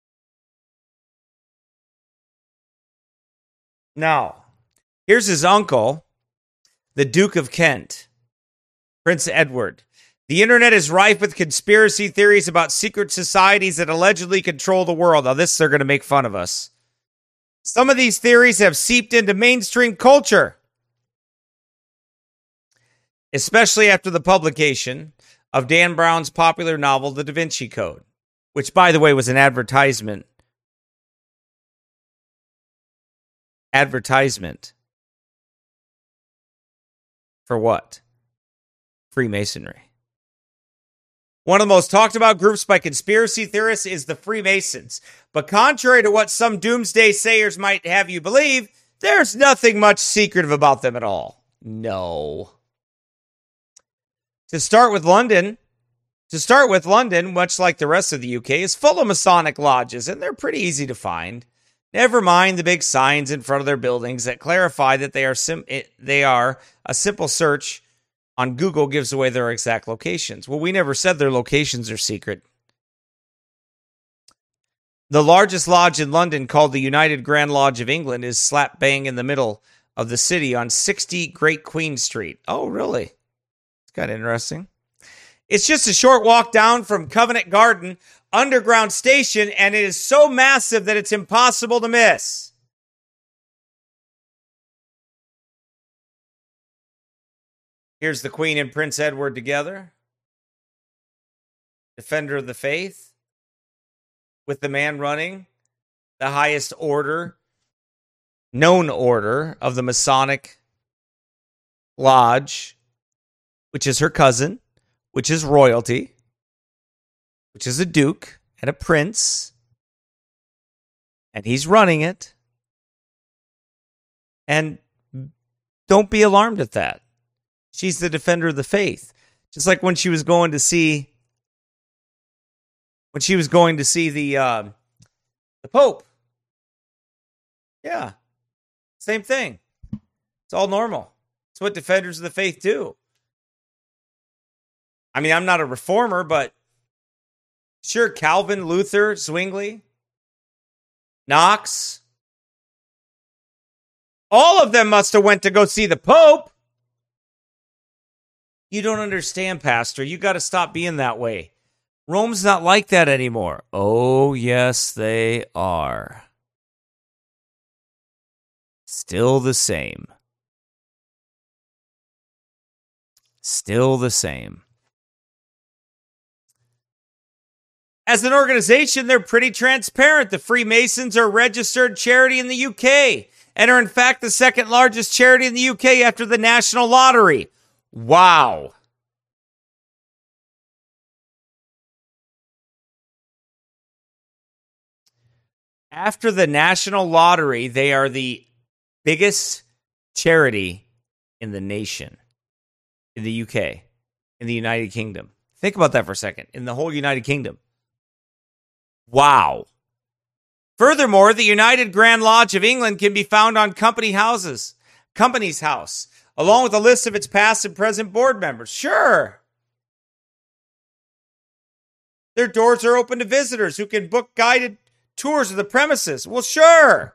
Now, here's his uncle, the Duke of Kent, Prince Edward. The internet is rife with conspiracy theories about secret societies that allegedly control the world. Now, this, they're going to make fun of us. Some of these theories have seeped into mainstream culture, especially after the publication of Dan Brown's popular novel, The Da Vinci Code, which, by the way, was an advertisement. Advertisement. For what? Freemasonry. One of the most talked about groups by conspiracy theorists is the Freemasons. But contrary to what some doomsday sayers might have you believe, there's nothing much secretive about them at all. No. To start with London, to start with London, much like the rest of the U K, is full of Masonic lodges, and they're pretty easy to find. Never mind the big signs in front of their buildings that clarify that they are sim- they are a simple search on Google gives away their exact locations. Well, we never said their locations are secret. The largest lodge in London, called the United Grand Lodge of England, is slap bang in the middle of the city on sixty Great Queen Street. Oh, really? It's kind of interesting. It's just a short walk down from Covent Garden Underground Station, and it is so massive that it's impossible to miss. Here's the Queen and Prince Edward together. Defender of the faith. With the man running the highest order, known order of the Masonic Lodge, which is her cousin, which is royalty, which is a duke and a prince, and he's running it. And don't be alarmed at that. She's the defender of the faith. Just like when she was going to see, when she was going to see the uh, the Pope. Yeah, same thing. It's all normal. It's what defenders of the faith do. I mean, I'm not a reformer, but sure, Calvin, Luther, Zwingli, Knox, All of them must have went to go see the Pope. You don't understand, Pastor. You got to stop being that way. Rome's not like that anymore. Oh, yes, they are. Still the same. Still the same. As an organization, they're pretty transparent. The Freemasons are a registered charity in the U K and are in fact the second largest charity in the U K after the National Lottery. Wow. After the National Lottery, they are the biggest charity in the nation, in the U K, in the United Kingdom. Think about that for a second. In the whole United Kingdom. Wow. Furthermore, the United Grand Lodge of England can be found on company houses, Company's House, along with a list of its past and present board members. Sure. Their doors are open to visitors who can book guided tours of the premises. Well, sure.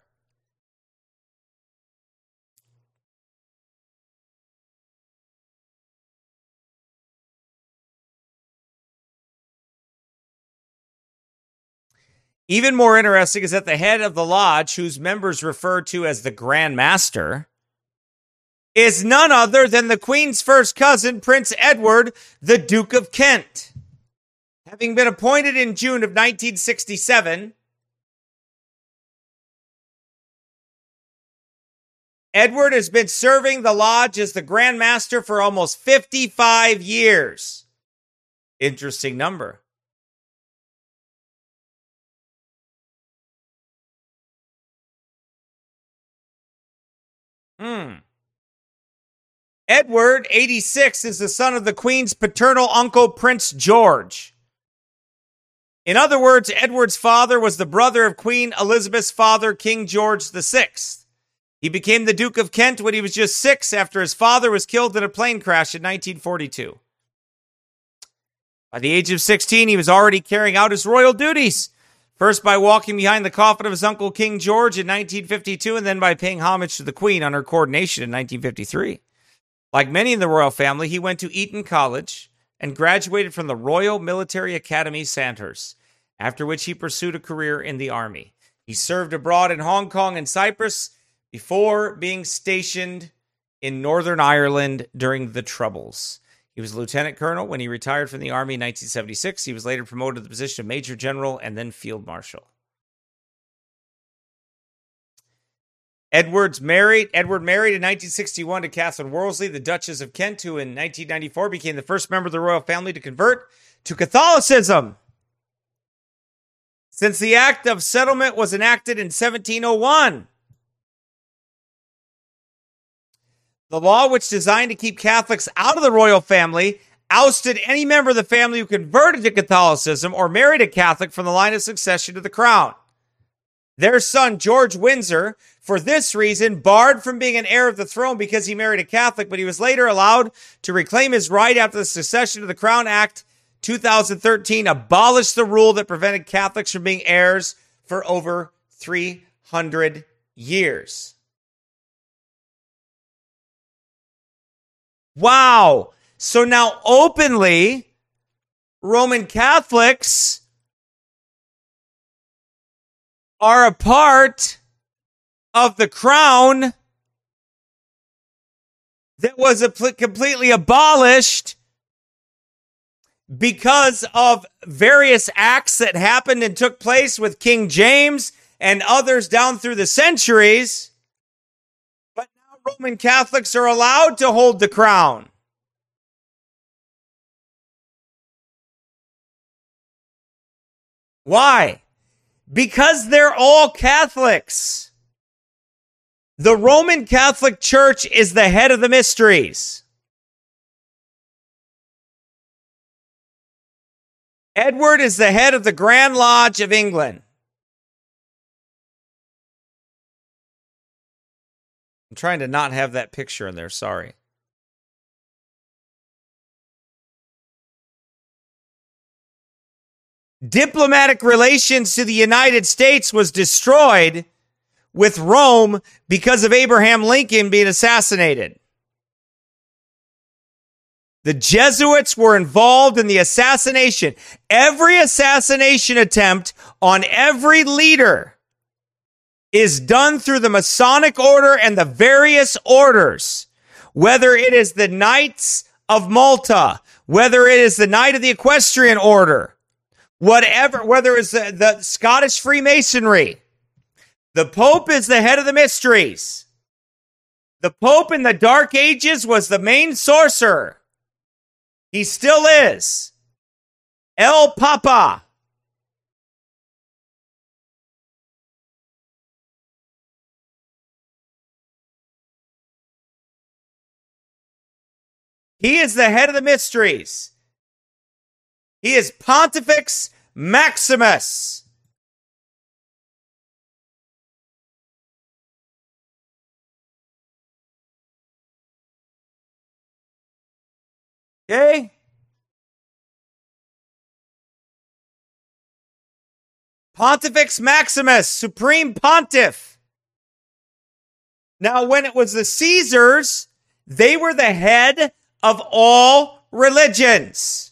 Even more interesting is that the head of the lodge, whose members refer to as the Grand Master, is none other than the Queen's first cousin, Prince Edward, the Duke of Kent. Having been appointed in June of nineteen sixty-seven, Edward has been serving the lodge as the Grand Master for almost fifty-five years. Interesting number. Hmm. Edward, eighty-six, is the son of the Queen's paternal uncle, Prince George. In other words, Edward's father was the brother of Queen Elizabeth's father, King George the Sixth. He became the Duke of Kent when he was just six after his father was killed in a plane crash in nineteen forty-two. By the age of sixteen, he was already carrying out his royal duties. First by walking behind the coffin of his uncle King George in nineteen fifty-two, and then by paying homage to the Queen on her coronation in nineteen fifty-three. Like many in the royal family, he went to Eton College and graduated from the Royal Military Academy, Sandhurst, after which he pursued a career in the army. He served abroad in Hong Kong and Cyprus before being stationed in Northern Ireland during the Troubles. He was a lieutenant colonel when he retired from the Army in nineteen seventy-six. He was later promoted to the position of Major General and then Field Marshal. Edward's married, Edward married in nineteen sixty-one to Catherine Worsley, the Duchess of Kent, who in nineteen ninety-four became the first member of the royal family to convert to Catholicism. Since the Act of Settlement was enacted in seventeen oh one. The law, which designed to keep Catholics out of the royal family, ousted any member of the family who converted to Catholicism or married a Catholic from the line of succession to the crown. Their son, George Windsor, for this reason, barred from being an heir of the throne because he married a Catholic, but he was later allowed to reclaim his right after the Succession to the Crown Act two thousand thirteen abolished the rule that prevented Catholics from being heirs for over three hundred years. Wow. So now openly, Roman Catholics are a part of the crown that was a pl- completely abolished because of various acts that happened and took place with King James and others down through the centuries. But now Roman Catholics are allowed to hold the crown. Why? Because they're all Catholics. The Roman Catholic Church is the head of the mysteries. Edward is the head of the Grand Lodge of England. I'm trying to not have that picture in there, sorry. Diplomatic relations to the United States was destroyed with Rome because of Abraham Lincoln being assassinated. The Jesuits were involved in the assassination. Every assassination attempt on every leader is done through the Masonic order and the various orders, whether it is the Knights of Malta, whether it is the Knight of the Equestrian Order, whatever, whether it's the, the Scottish Freemasonry. The Pope is the head of the mysteries. The Pope in the Dark Ages was the main sorcerer. He still is. El Papa. He is the head of the mysteries. He is Pontifex Maximus. Okay? Pontifex Maximus, Supreme Pontiff. Now, when it was the Caesars, they were the head of all religions.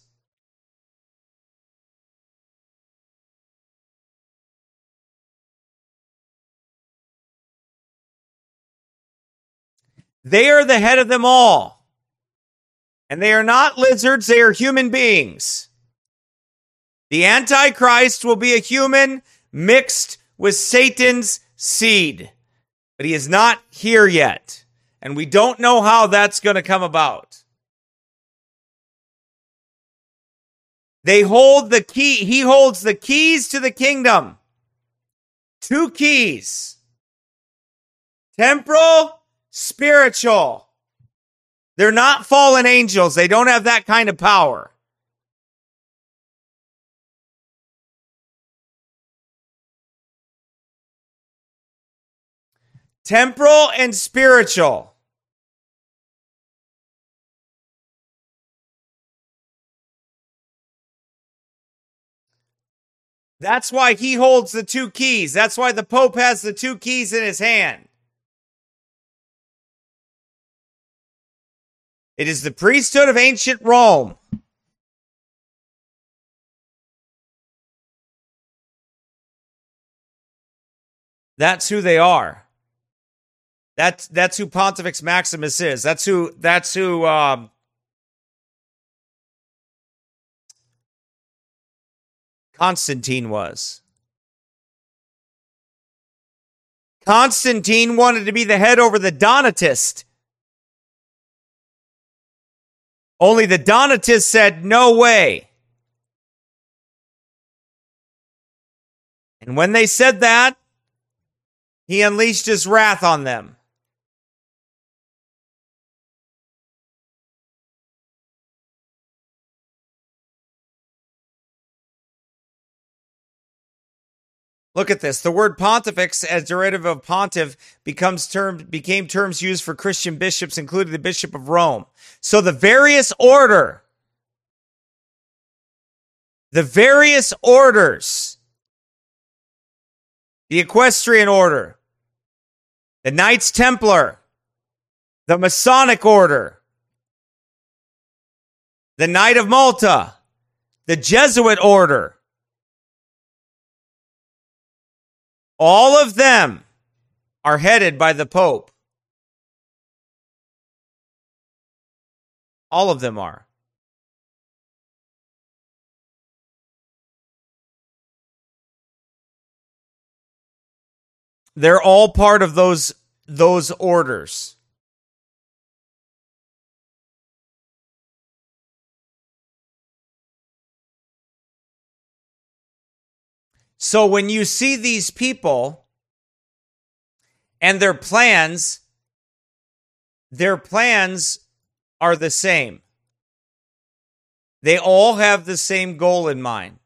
They are the head of them all. And they are not lizards, they are human beings. The Antichrist will be a human mixed with Satan's seed. But he is not here yet. And we don't know how that's going to come about. They hold the key. He holds the keys to the kingdom. Two keys. Temporal, spiritual. They're not fallen angels. They don't have that kind of power. Temporal and spiritual. That's why he holds the two keys. That's why the Pope has the two keys in his hand. It is the priesthood of ancient Rome. That's who they are. That's that's who Pontifex Maximus is. That's who that's who um, Constantine was. Constantine wanted to be the head over the Donatist. Only the Donatists said, no way. And when they said that, he unleashed his wrath on them. Look at this. The word pontifex, as derivative of pontiff, becomes term, became terms used for Christian bishops, including the Bishop of Rome. So the various order, the various orders, the Equestrian Order, the Knights Templar, the Masonic Order, the Knight of Malta, the Jesuit Order, all of them are headed by the Pope. All of them are. They're all part of those, those orders. So when you see these people and their plans, their plans are the same. They all have the same goal in mind.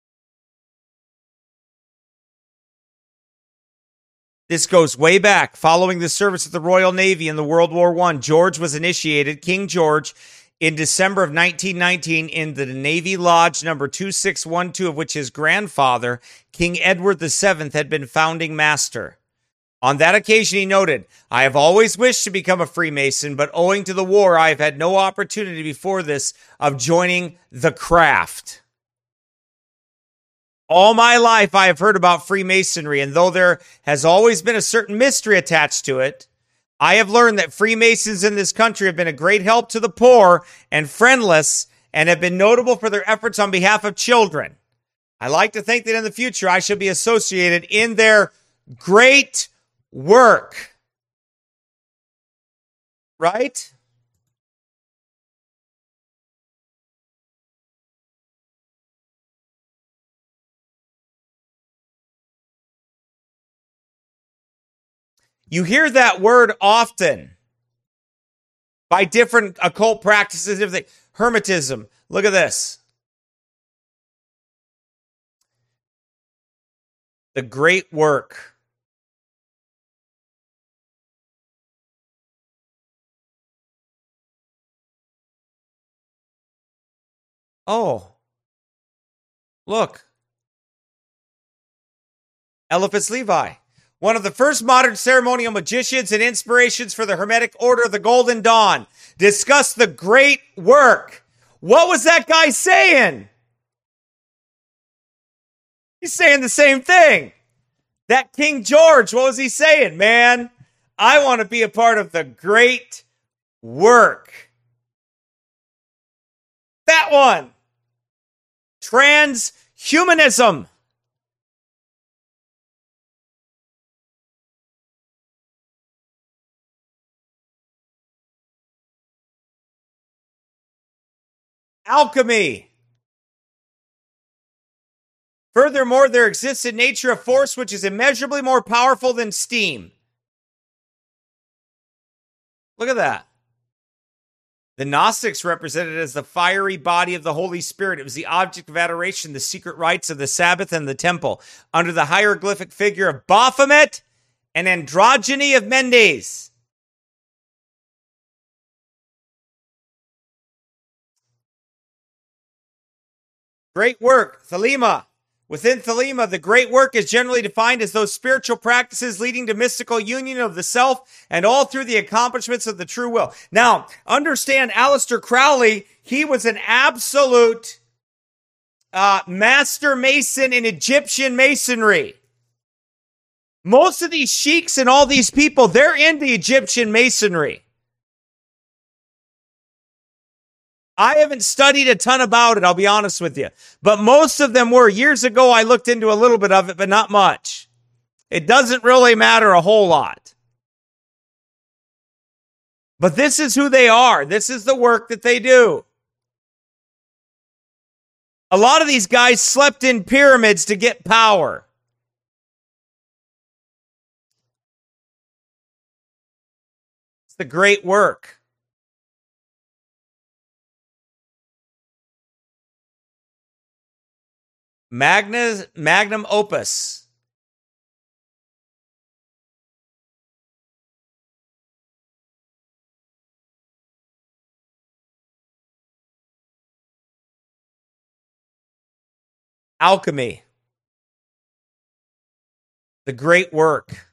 This goes way back. Following the service of the Royal Navy in the World War One, George was initiated, King George, in December of nineteen nineteen in the Navy Lodge number two six one two, of which his grandfather, King Edward the Seventh, had been founding master. On that occasion, he noted, I have always wished to become a Freemason, but owing to the war, I have had no opportunity before this of joining the craft. All my life, I have heard about Freemasonry, and though there has always been a certain mystery attached to it, I have learned that Freemasons in this country have been a great help to the poor and friendless, and have been notable for their efforts on behalf of children. I like to think that in the future, I shall be associated in their great work. Right? You hear that word often by different occult practices, everything. Hermetism. Look at this. The great work. Oh, look. Eliphas Levi, one of the first modern ceremonial magicians and inspirations for the Hermetic Order of the Golden Dawn, discussed the great work. What was that guy saying? He's saying the same thing. That King George, what was he saying? Man, I want to be a part of the great work. That one. Transhumanism. Alchemy. Furthermore, there exists in nature a force which is immeasurably more powerful than steam. Look at that. The Gnostics represented it as the fiery body of the Holy Spirit. It was the object of adoration, the secret rites of the Sabbath and the temple, under the hieroglyphic figure of Baphomet and Androgyny of Mendes. Great work, Thelema. Within Thelema, the great work is generally defined as those spiritual practices leading to mystical union of the self and all through the accomplishments of the true will. Now, understand Aleister Crowley, he was an absolute uh, master mason in Egyptian masonry. Most of these sheiks and all these people, they're into Egyptian masonry. I haven't studied a ton about it, I'll be honest with you. But most of them were. Years ago, I looked into a little bit of it, but not much. It doesn't really matter a whole lot. But this is who they are. This is the work that they do. A lot of these guys slept in pyramids to get power. It's the great work. Magnus, magnum opus. Alchemy. The great work.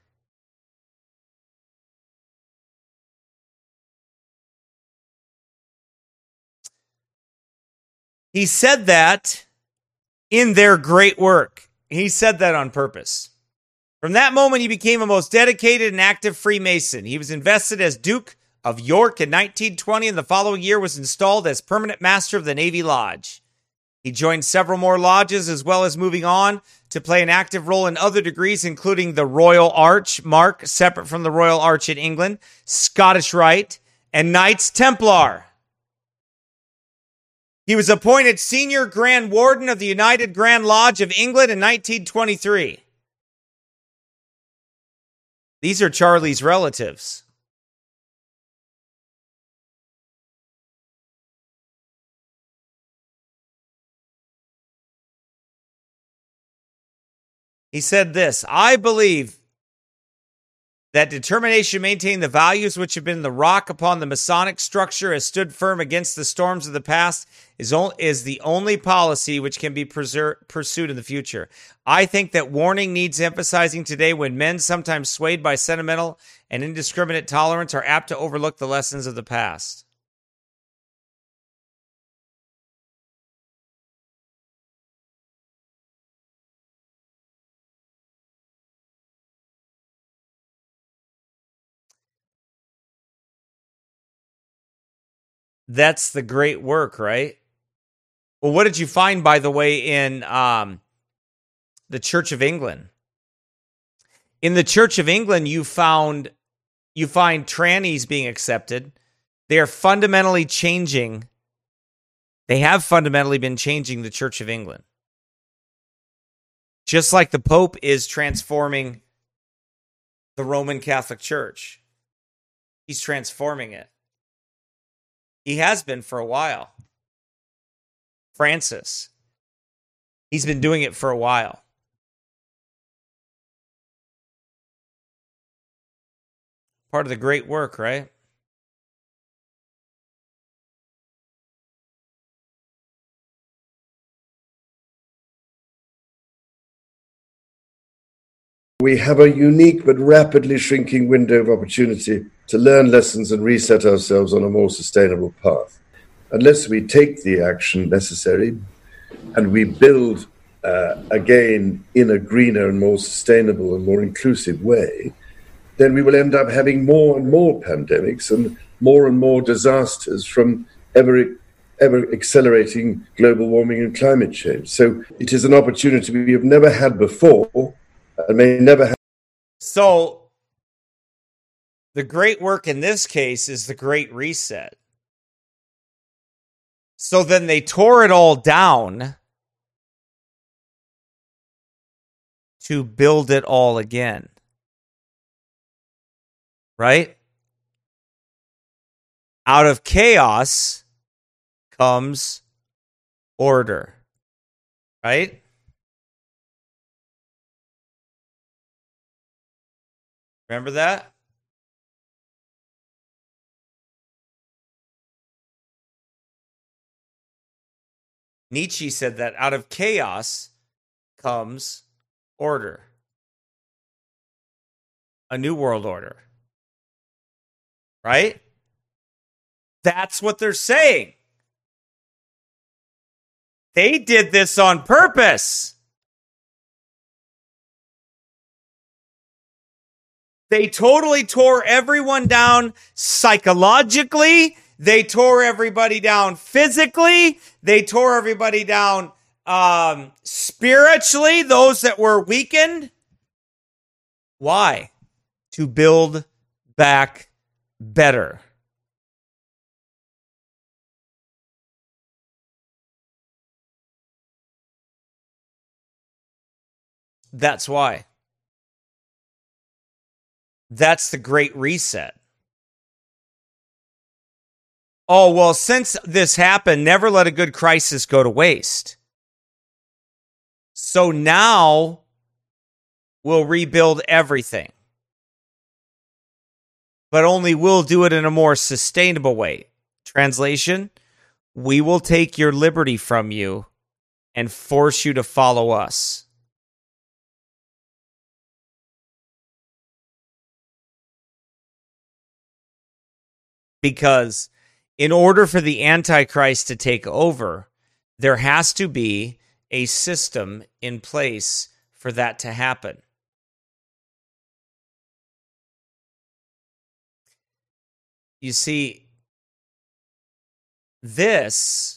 He said that in their great work. He said that on purpose. From that moment, he became a most dedicated and active Freemason. He was invested as Duke of York in nineteen twenty, and the following year was installed as permanent master of the Navy Lodge. He joined several more lodges, as well as moving on to play an active role in other degrees, including the Royal Arch Mark, separate from the Royal Arch in England, Scottish Rite, and Knights Templar. He was appointed Senior Grand Warden of the United Grand Lodge of England in nineteen twenty-three. These are Charlie's relatives. He said this, I believe That determination to maintain the values which have been the rock upon the Masonic structure has stood firm against the storms of the past is, on, is the only policy which can be preser- pursued in the future. I think that warning needs emphasizing today when men, sometimes swayed by sentimental and indiscriminate tolerance, are apt to overlook the lessons of the past. That's the great work, right? Well, what did you find, by the way, in um, the Church of England? In the Church of England, you found you find trannies being accepted. They are fundamentally changing. They have fundamentally been changing the Church of England. Just like the Pope is transforming the Roman Catholic Church. He's transforming it. He has been for a while. Francis. He's been doing it for a while. Part of the great work, right? We have a unique but rapidly shrinking window of opportunity to learn lessons and reset ourselves on a more sustainable path. Unless we take the action necessary and we build uh, again in a greener and more sustainable and more inclusive way, then we will end up having more and more pandemics and more and more disasters from ever, ever accelerating global warming and climate change. So it is an opportunity we have never had before and may never have. So the great work in this case is the Great Reset. So then they tore it all down to build it all again. Right? Out of chaos comes order. Right? Remember that? Nietzsche said that out of chaos comes order. A new world order. Right? That's what they're saying. They did this on purpose. They totally tore everyone down psychologically. They tore everybody down physically. They tore everybody down um, spiritually, those that were weakened. Why? To build back better. That's why. That's the Great Reset. Oh, well, since this happened, never let a good crisis go to waste. So now we'll rebuild everything. But only we'll do it in a more sustainable way. Translation, we will take your liberty from you and force you to follow us. Because in order for the Antichrist to take over, there has to be a system in place for that to happen. You see, this,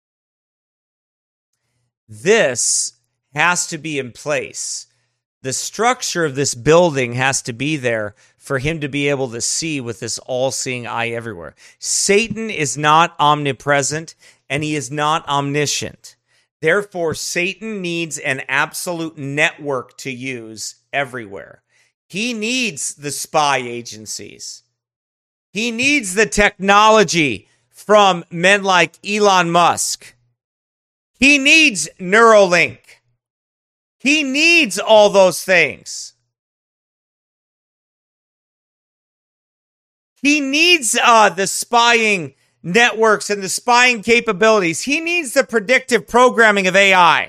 this has to be in place. The structure of this building has to be there for him to be able to see with this all-seeing eye everywhere. Satan is not omnipresent, and he is not omniscient. Therefore, Satan needs an absolute network to use everywhere. He needs the spy agencies. He needs the technology from men like Elon Musk. He needs Neuralink. He needs all those things. He needs uh, the spying networks and the spying capabilities. He needs the predictive programming of A I.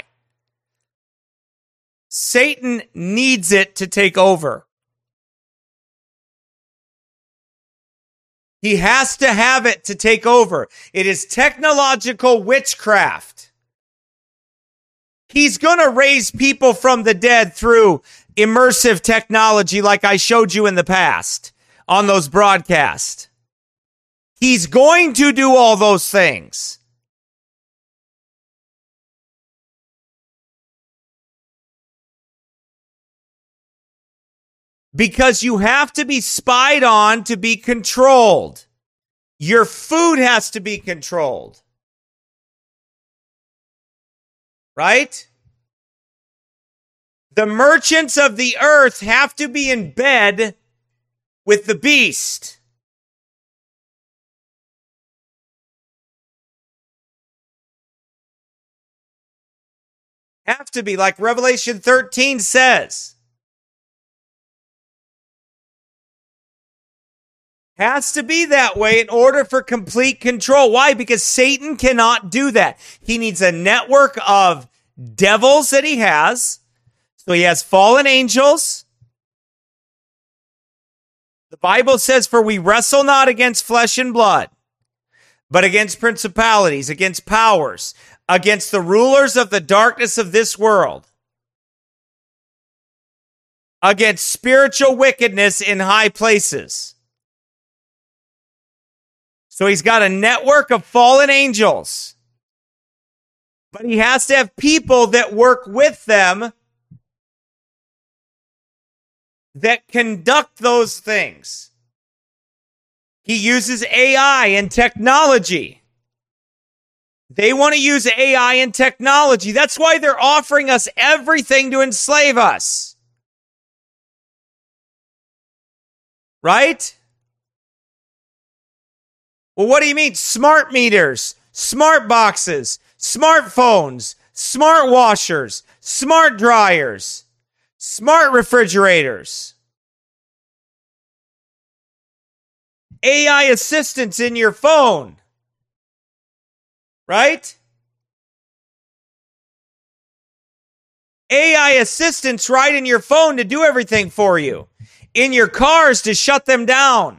Satan needs it to take over. He has to have it to take over. It is technological witchcraft. He's going to raise people from the dead through immersive technology like I showed you in the past on those broadcasts. He's going to do all those things. Because you have to be spied on to be controlled. Your food has to be controlled. Right? The merchants of the earth have to be in bed with the beast. Have to be, like Revelation thirteen says. Has to be that way in order for complete control. Why? Because Satan cannot do that. He needs a network of devils that he has. So he has fallen angels. The Bible says, for we wrestle not against flesh and blood, but against principalities, against powers, against the rulers of the darkness of this world, against spiritual wickedness in high places. So he's got a network of fallen angels, but he has to have people that work with them that conduct those things. He uses A I and technology. They want to use A I and technology. That's why they're offering us everything to enslave us. Right? Well, what do you mean? Smart meters, smart boxes, smartphones, smart washers, smart dryers, smart refrigerators, A I assistants in your phone, right? A I assistants right in your phone to do everything for you, in your cars to shut them down.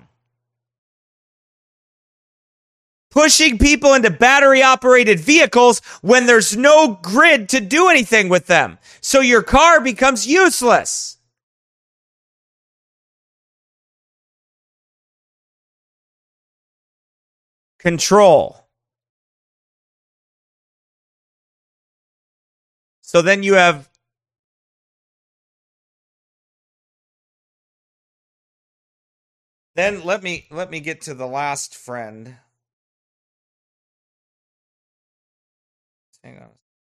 Pushing people into battery-operated vehicles when there's no grid to do anything with them. So your car becomes useless. Control. So then you have Then let me let me get to the last friend. Hang on.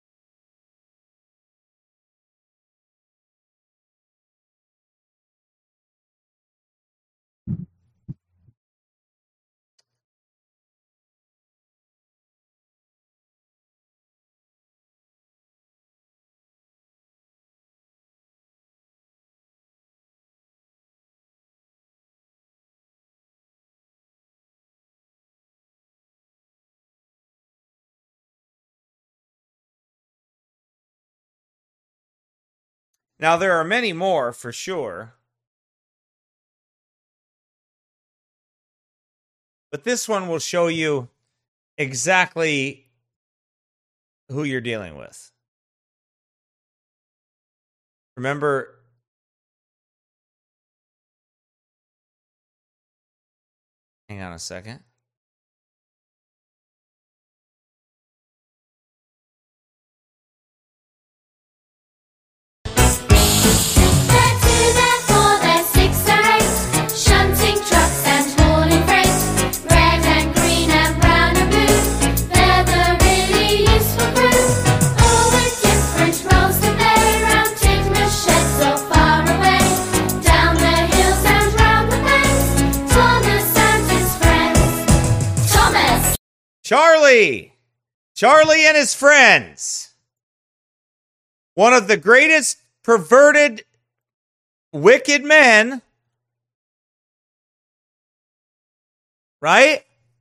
Now, there are many more for sure. But this one will show you exactly who you're dealing with. Remember, hang on a second. Charlie! Charlie and his friends. One of the greatest perverted, wicked men right?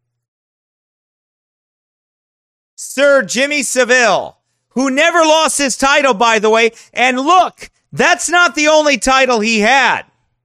Sir Jimmy Savile, who never lost his title, by the way. And look, that's not the only title he had.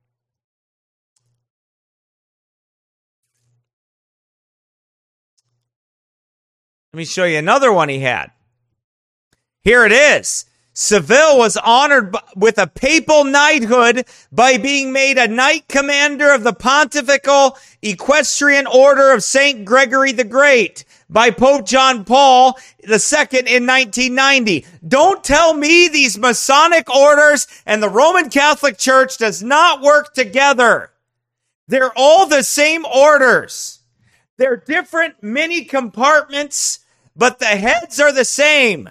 Let me show you another one he had. Here it is. Savile was honored with a papal knighthood by being made a knight commander of the Pontifical Equestrian Order of Saint Gregory the Great by Pope John Paul the Second in nineteen ninety. Don't tell me these Masonic orders and the Roman Catholic Church does not work together. They're all the same orders. They're different mini compartments, but the heads are the same.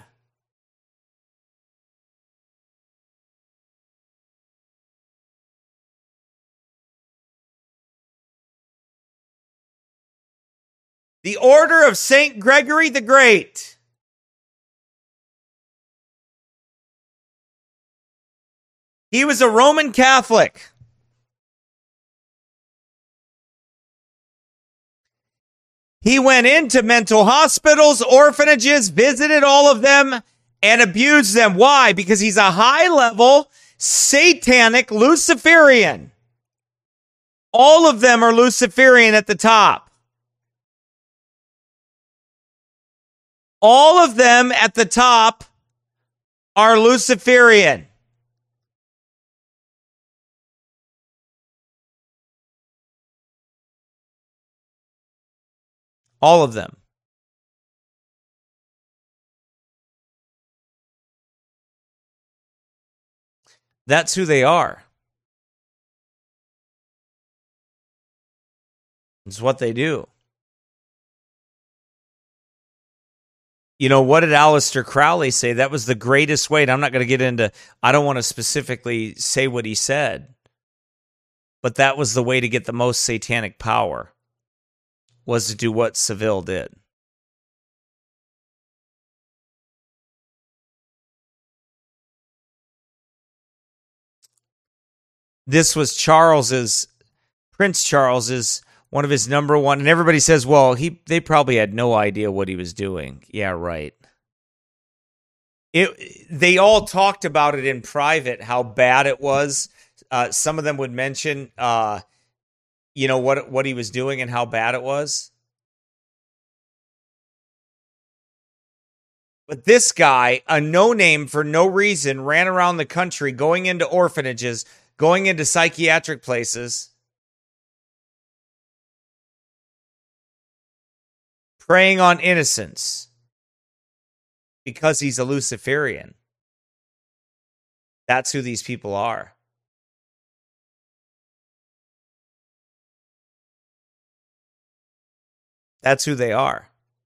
The Order of Saint Gregory the Great. He was a Roman Catholic. He went into mental hospitals, orphanages, visited all of them, and abused them. Why? Because he's a high-level, satanic Luciferian. All of them are Luciferian at the top. All of them at the top are Luciferian. All of them. That's who they are. It's what they do. You know, what did Aleister Crowley say? That was the greatest way. And I'm not going to get into, I don't want to specifically say what he said, but that was the way to get the most satanic power, was to do what Savile did. This was Charles's, Prince Charles's, one of his number one, and everybody says, well, he they probably had no idea what he was doing. Yeah, right. It, they all talked about it in private, how bad it was. Uh, some of them would mention, uh, you know, what what he was doing and how bad it was. But this guy, a no-name for no reason, ran around the country going into orphanages, going into psychiatric places, preying on innocents because he's a Luciferian. That's who these people are. That's who they are.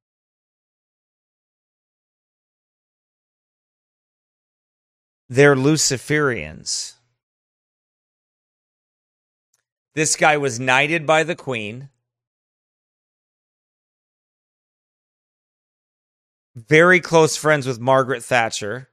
They're Luciferians. This guy was knighted by the Queen. Very close friends with Margaret Thatcher.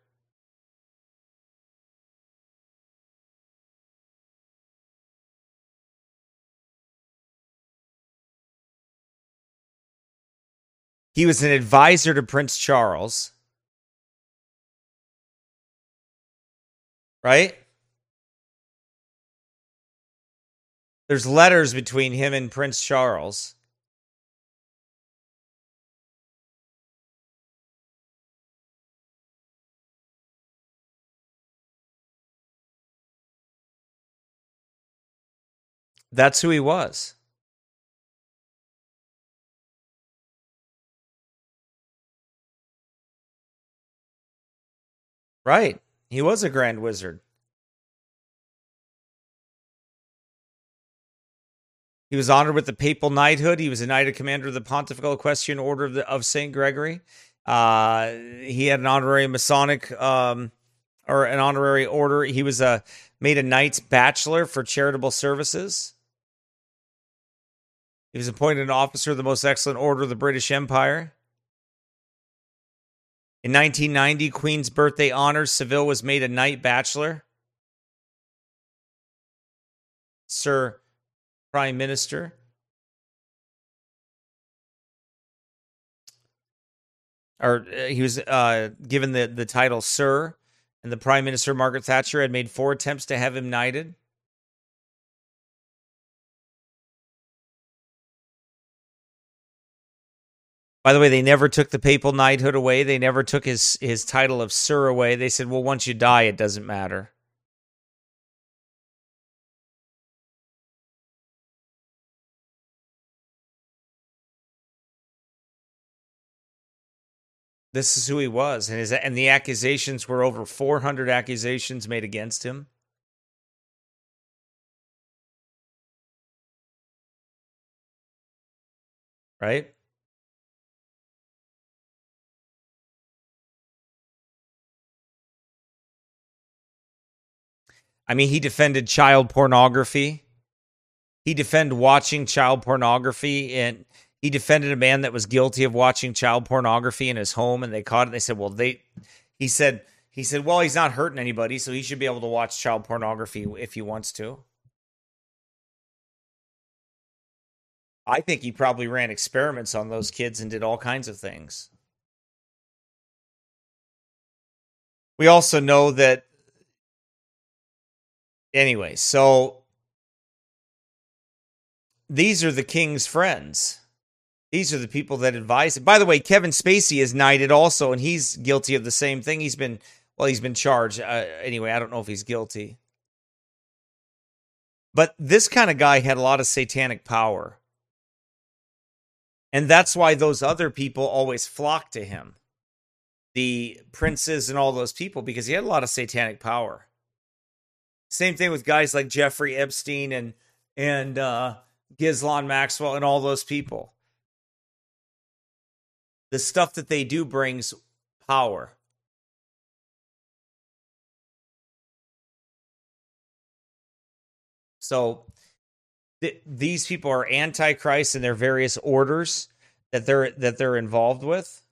He was an advisor to Prince Charles. Right? There's letters between him and Prince Charles. That's who he was. Right. He was a grand wizard. He was honored with the papal knighthood. He was a knighted commander of the Pontifical Equestrian Order of, the, of Saint Gregory. Uh, he had an honorary Masonic um, or an honorary order. He was a made a Knight's Bachelor for charitable services. He was appointed an officer of the Most Excellent Order of the British Empire. In nineteen ninety, Queen's birthday honors, Savile was made a Knight Bachelor. Sir Prime Minister. or uh, he was uh, given the, the title Sir, and the Prime Minister, Margaret Thatcher, had made four attempts to have him knighted. By the way, they never took the papal knighthood away. They never took his, his title of Sir away. They said, well, once you die, it doesn't matter. This is who he was, and his and the accusations were over four hundred accusations made against him. Right? I mean, he defended child pornography. He defended watching child pornography, and he defended a man that was guilty of watching child pornography in his home, and they caught it. They said, well, they, he said, he said, well, he's not hurting anybody, so he should be able to watch child pornography if he wants to. I think he probably ran experiments on those kids and did all kinds of things. We also know that, anyway, so these are the king's friends. These are the people that advise him. By the way, Kevin Spacey is knighted also, and he's guilty of the same thing. He's been, well, he's been charged. Uh, anyway, I don't know if he's guilty. But this kind of guy had a lot of satanic power. And that's why those other people always flocked to him. The princes and all those people, because he had a lot of satanic power. Same thing with guys like Jeffrey Epstein and, and uh, Ghislaine Maxwell and all those people. The stuff that they do brings power. So th- these people are antichrist in their various orders that they're that they're involved with.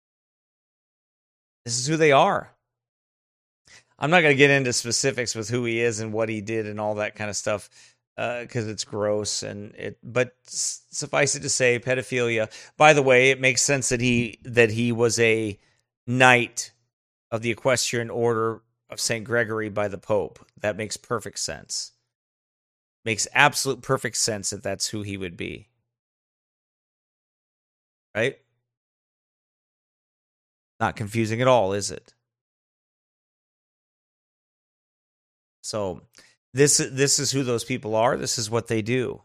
This is who they are. I'm not going to get into specifics with who he is and what he did and all that kind of stuff. Because uh, it's gross, and it. But suffice it to say, pedophilia. By the way, it makes sense that he that he was a knight of the Equestrian Order of Saint Gregory by the Pope. That makes perfect sense. Makes absolute perfect sense that that's who he would be. Right? Not confusing at all, is it? So. This, this is who those people are. This is what they do.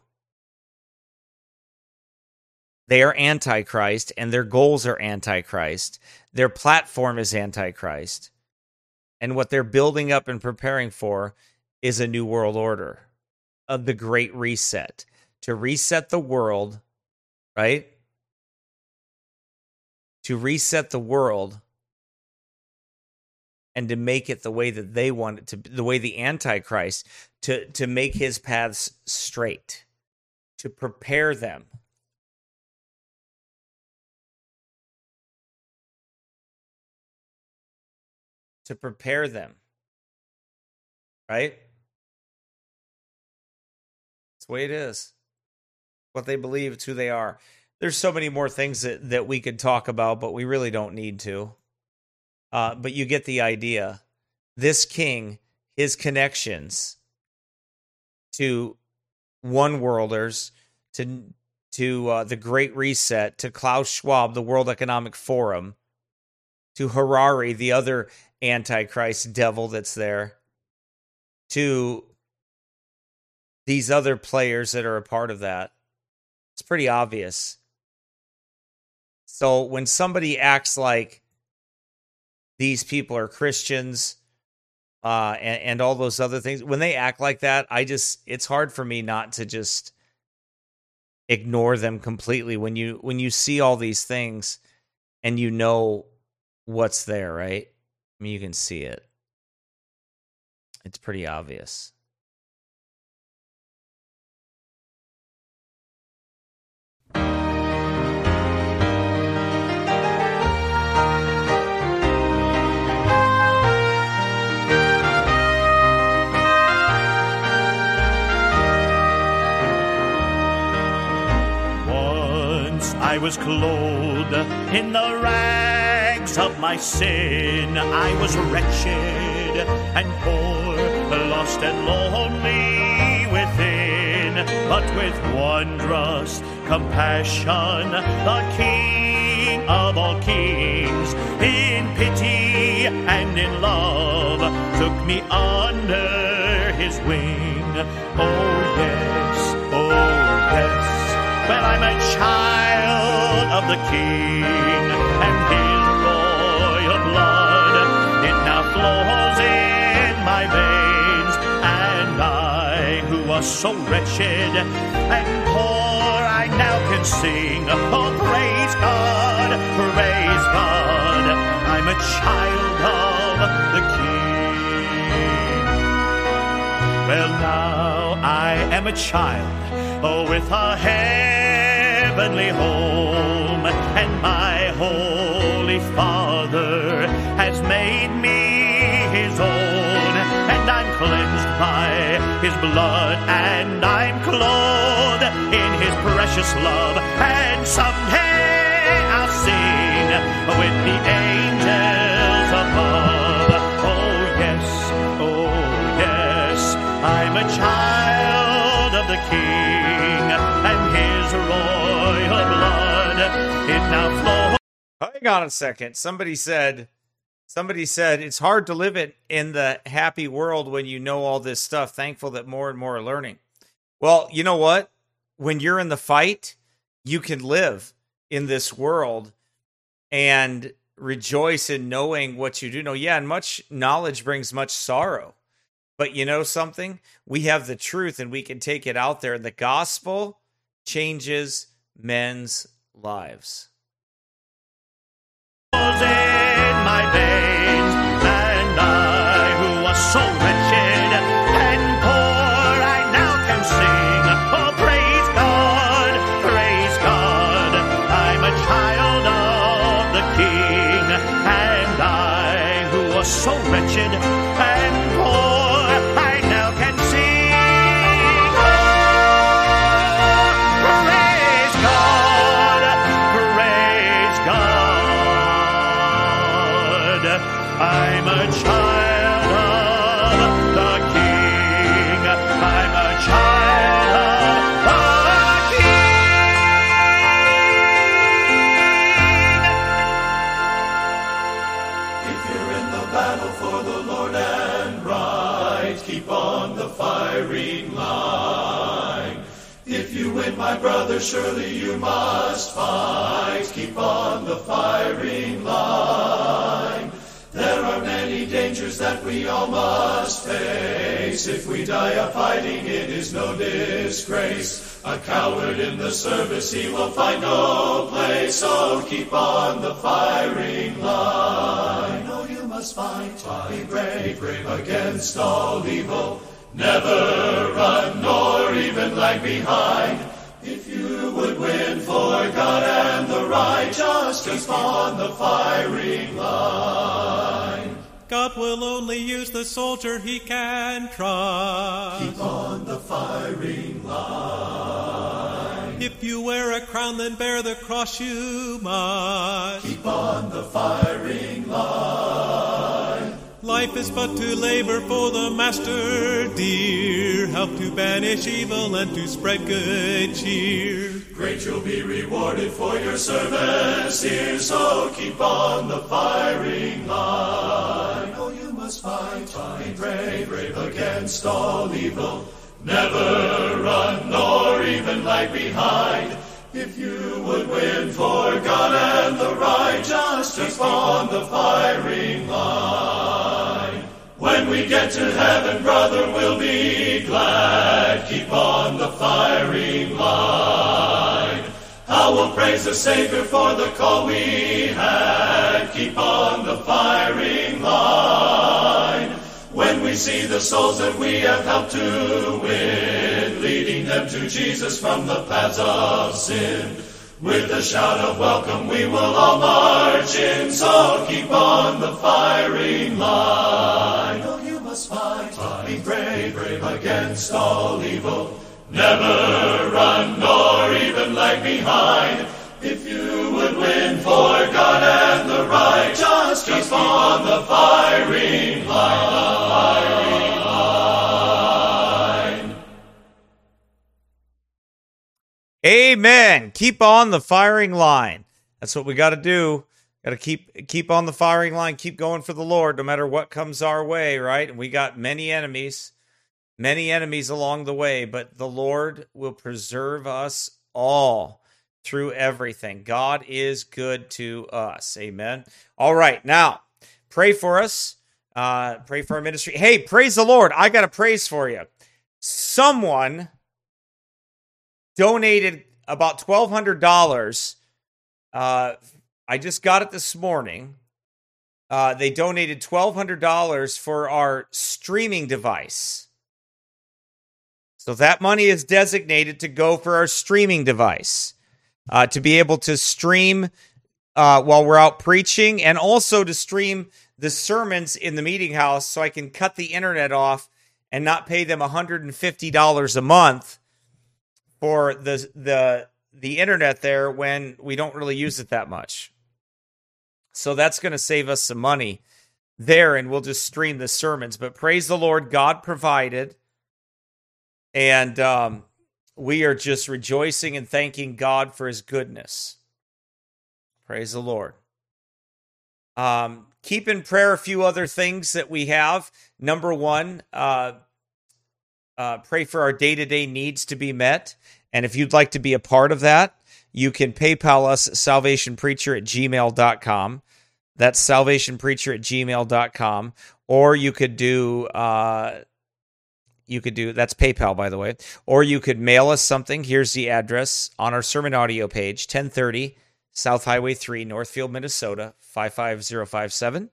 They are antichrist, and their goals are antichrist. Their platform is antichrist. And what they're building up and preparing for is a new world order of the Great Reset. To reset the world, right? To reset the world and to make it the way that they want it to, the way the Antichrist, to, to make his paths straight, to prepare them. To prepare them. Right? That's the way it is. What they believe, it's who they are. There's so many more things that, that we could talk about, but we really don't need to. Uh, but you get the idea. This king, his connections to one-worlders, to to uh, the Great Reset, to Klaus Schwab, the World Economic Forum, to Harari, the other Antichrist devil that's there, to these other players that are a part of that. It's pretty obvious. So when somebody acts like these people are Christians, uh, and, and all those other things, when they act like that, I just, it's hard for me not to just ignore them completely when you, when you see all these things and you know what's there, right? I mean, you can see it. It's pretty obvious. I was clothed in the rags rags of my sin. I was wretched and poor, lost and lonely within. But with wondrous compassion, the King of all kings, in pity and in love, took me under his wing. Oh yes, oh yes. Well, I'm a child of the King, and his royal blood, it now flows in my veins. And I, who was so wretched and poor, I now can sing, oh, praise God, praise God, I'm a child of the King. Well, now I am a child, oh, with a heavenly home, and my Holy Father has made me his own, and I'm cleansed by his blood, and I'm clothed in his precious love, and someday I'll sing with the angels above. Oh yes, oh yes, I'm a child of the King, and his royal blood, it now flows. Hang on a second. Somebody said, somebody said, it's hard to live it in the happy world when you know all this stuff. Thankful that more and more are learning. Well, you know what? When you're in the fight, you can live in this world and rejoice in knowing what you do know. Yeah, and much knowledge brings much sorrow. But you know something? We have the truth and we can take it out there. And the gospel changes men's lives. In my veins, and I, who was so wretched and poor, I now can sing, oh, praise God, praise God, I'm a child of the King, and I, who was so wretched and poor, I now can sing, oh, praise God, praise God. I'm a child of the King. I'm a child of the King. If you're in the battle for the Lord and right, keep on the firing line. If you win, my brother, surely you must fight. Keep on the firing line. There are many dangers that we all must face. If we die a fighting, it is no disgrace. A coward in the service, he will find no place. So keep on the firing line. Oh, you must fight, be brave, brave against all evil. Never run nor even lag behind. If you would win for God and the right, just keep on the firing line. God will only use the soldier he can trust. Keep on the firing line. If you wear a crown, then bear the cross you must. Keep on the firing line. Life is but to labor for the Master dear, help to banish evil and to spread good cheer. Great you'll be rewarded for your service here, so keep on the firing line. Oh, you must fight, be brave, brave against all evil. Never run nor even lag behind. If you would win for God and the right, just keep on the firing line. When we get to heaven, brother, we'll be glad. Keep on the firing line. How we'll praise the Savior for the call we had. Keep on the firing line. When we see the souls that we have helped to win, leading them to Jesus from the paths of sin, with a shout of welcome we will all march in. So keep on the firing line. Oh, you must fight, be brave, brave against all evil. Never run nor even lag behind. If you would win for God and the right, amen. Keep on the firing line. That's what we got to do. Got to keep keep on the firing line. Keep going for the Lord, no matter what comes our way, right? And we got many enemies, many enemies along the way, but the Lord will preserve us all through everything. God is good to us. Amen. All right, now pray for us. Uh, pray for our ministry. Hey, praise the Lord. I got a praise for you. Someone donated about twelve hundred dollars. Uh, I just got it this morning. Uh, they donated twelve hundred dollars for our streaming device. So that money is designated to go for our streaming device, uh, to be able to stream uh, while we're out preaching, and also to stream the sermons in the meeting house so I can cut the internet off and not pay them one hundred fifty dollars a month for the the the internet there when we don't really use it that much. So that's going to save us some money there, and we'll just stream the sermons. But praise the Lord, God provided, and um, we are just rejoicing and thanking God for his goodness. Praise the Lord. Um, keep in prayer a few other things that we have. Number one, uh, uh, pray for our day-to-day needs to be met. And if you'd like to be a part of that, you can PayPal us at salvationpreacher at gmail dot com. That's salvationpreacher at gmail dot com. Or you could do, uh, you could do, that's PayPal, by the way. Or you could mail us something. Here's the address on our sermon audio page, ten thirty South Highway three, Northfield, Minnesota, five five zero five seven.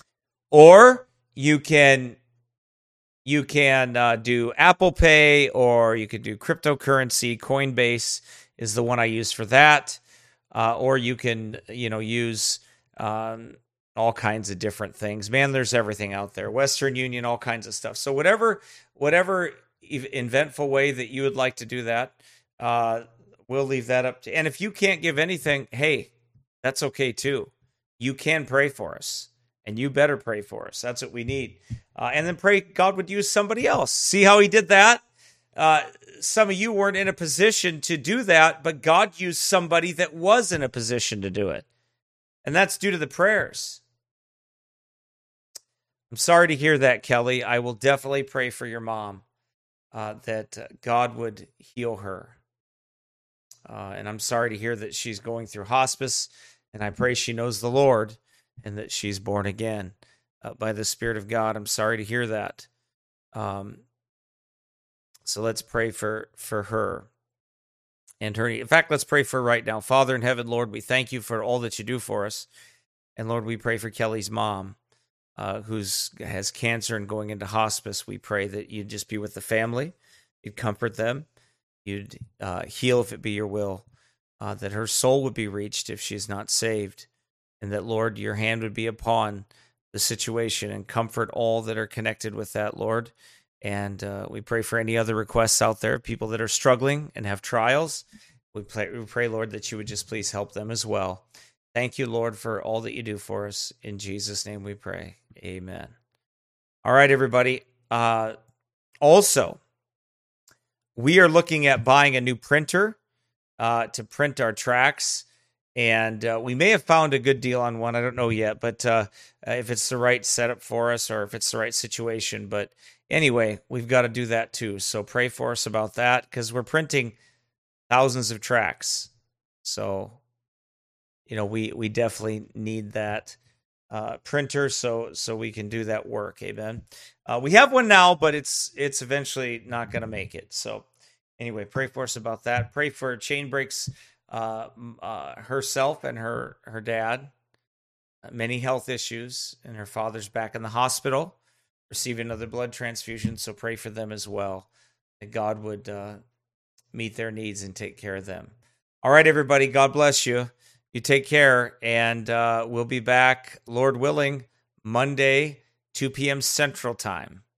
Or you can you can uh, do Apple Pay, or you could do cryptocurrency. Coinbase is the one I use for that. Uh, or you can, you know, use um, all kinds of different things. Man, there's everything out there. Western Union, all kinds of stuff. So whatever, whatever inventful way that you would like to do that, uh, we'll leave that up to. And if you can't give anything, hey, that's okay too. You can pray for us, and you better pray for us. That's what we need. Uh, and then pray God would use somebody else. See how he did that? Uh, some of you weren't in a position to do that, but God used somebody that was in a position to do it. And that's due to the prayers. I'm sorry to hear that, Kelly. I will definitely pray for your mom, uh, that uh, God would heal her. Uh, and I'm sorry to hear that she's going through hospice, and I pray she knows the Lord and that she's born again uh, by the Spirit of God. I'm sorry to hear that. Um, so let's pray for, for her and her. In fact, let's pray for her right now. Father in heaven, Lord, we thank you for all that you do for us. And Lord, we pray for Kelly's mom, uh, who's has cancer and going into hospice. We pray that you'd just be with the family. You'd comfort them. You'd uh, heal if it be your will, uh, that her soul would be reached if she is not saved, and that, Lord, your hand would be upon the situation and comfort all that are connected with that, Lord. And uh, we pray for any other requests out there, people that are struggling and have trials. We pray, we pray, Lord, that you would just please help them as well. Thank you, Lord, for all that you do for us. In Jesus' name we pray. Amen. All right, everybody. Uh, also, we are looking at buying a new printer uh, to print our tracks, and uh, we may have found a good deal on one. I don't know yet, but uh, if it's the right setup for us or if it's the right situation. But anyway, we've got to do that too. So pray for us about that, because we're printing thousands of tracks. So, you know, we we definitely need that uh, printer so so we can do that work. Amen. Uh, we have one now, but it's it's eventually not going to make it. So anyway, pray for us about that. Pray for Chain Breaks uh, uh, herself and her her dad. Many health issues, and her father's back in the hospital, receiving another blood transfusion. So pray for them as well, that God would uh, meet their needs and take care of them. All right, everybody. God bless you. You take care, and uh, we'll be back, Lord willing, Monday, two p.m. Central Time.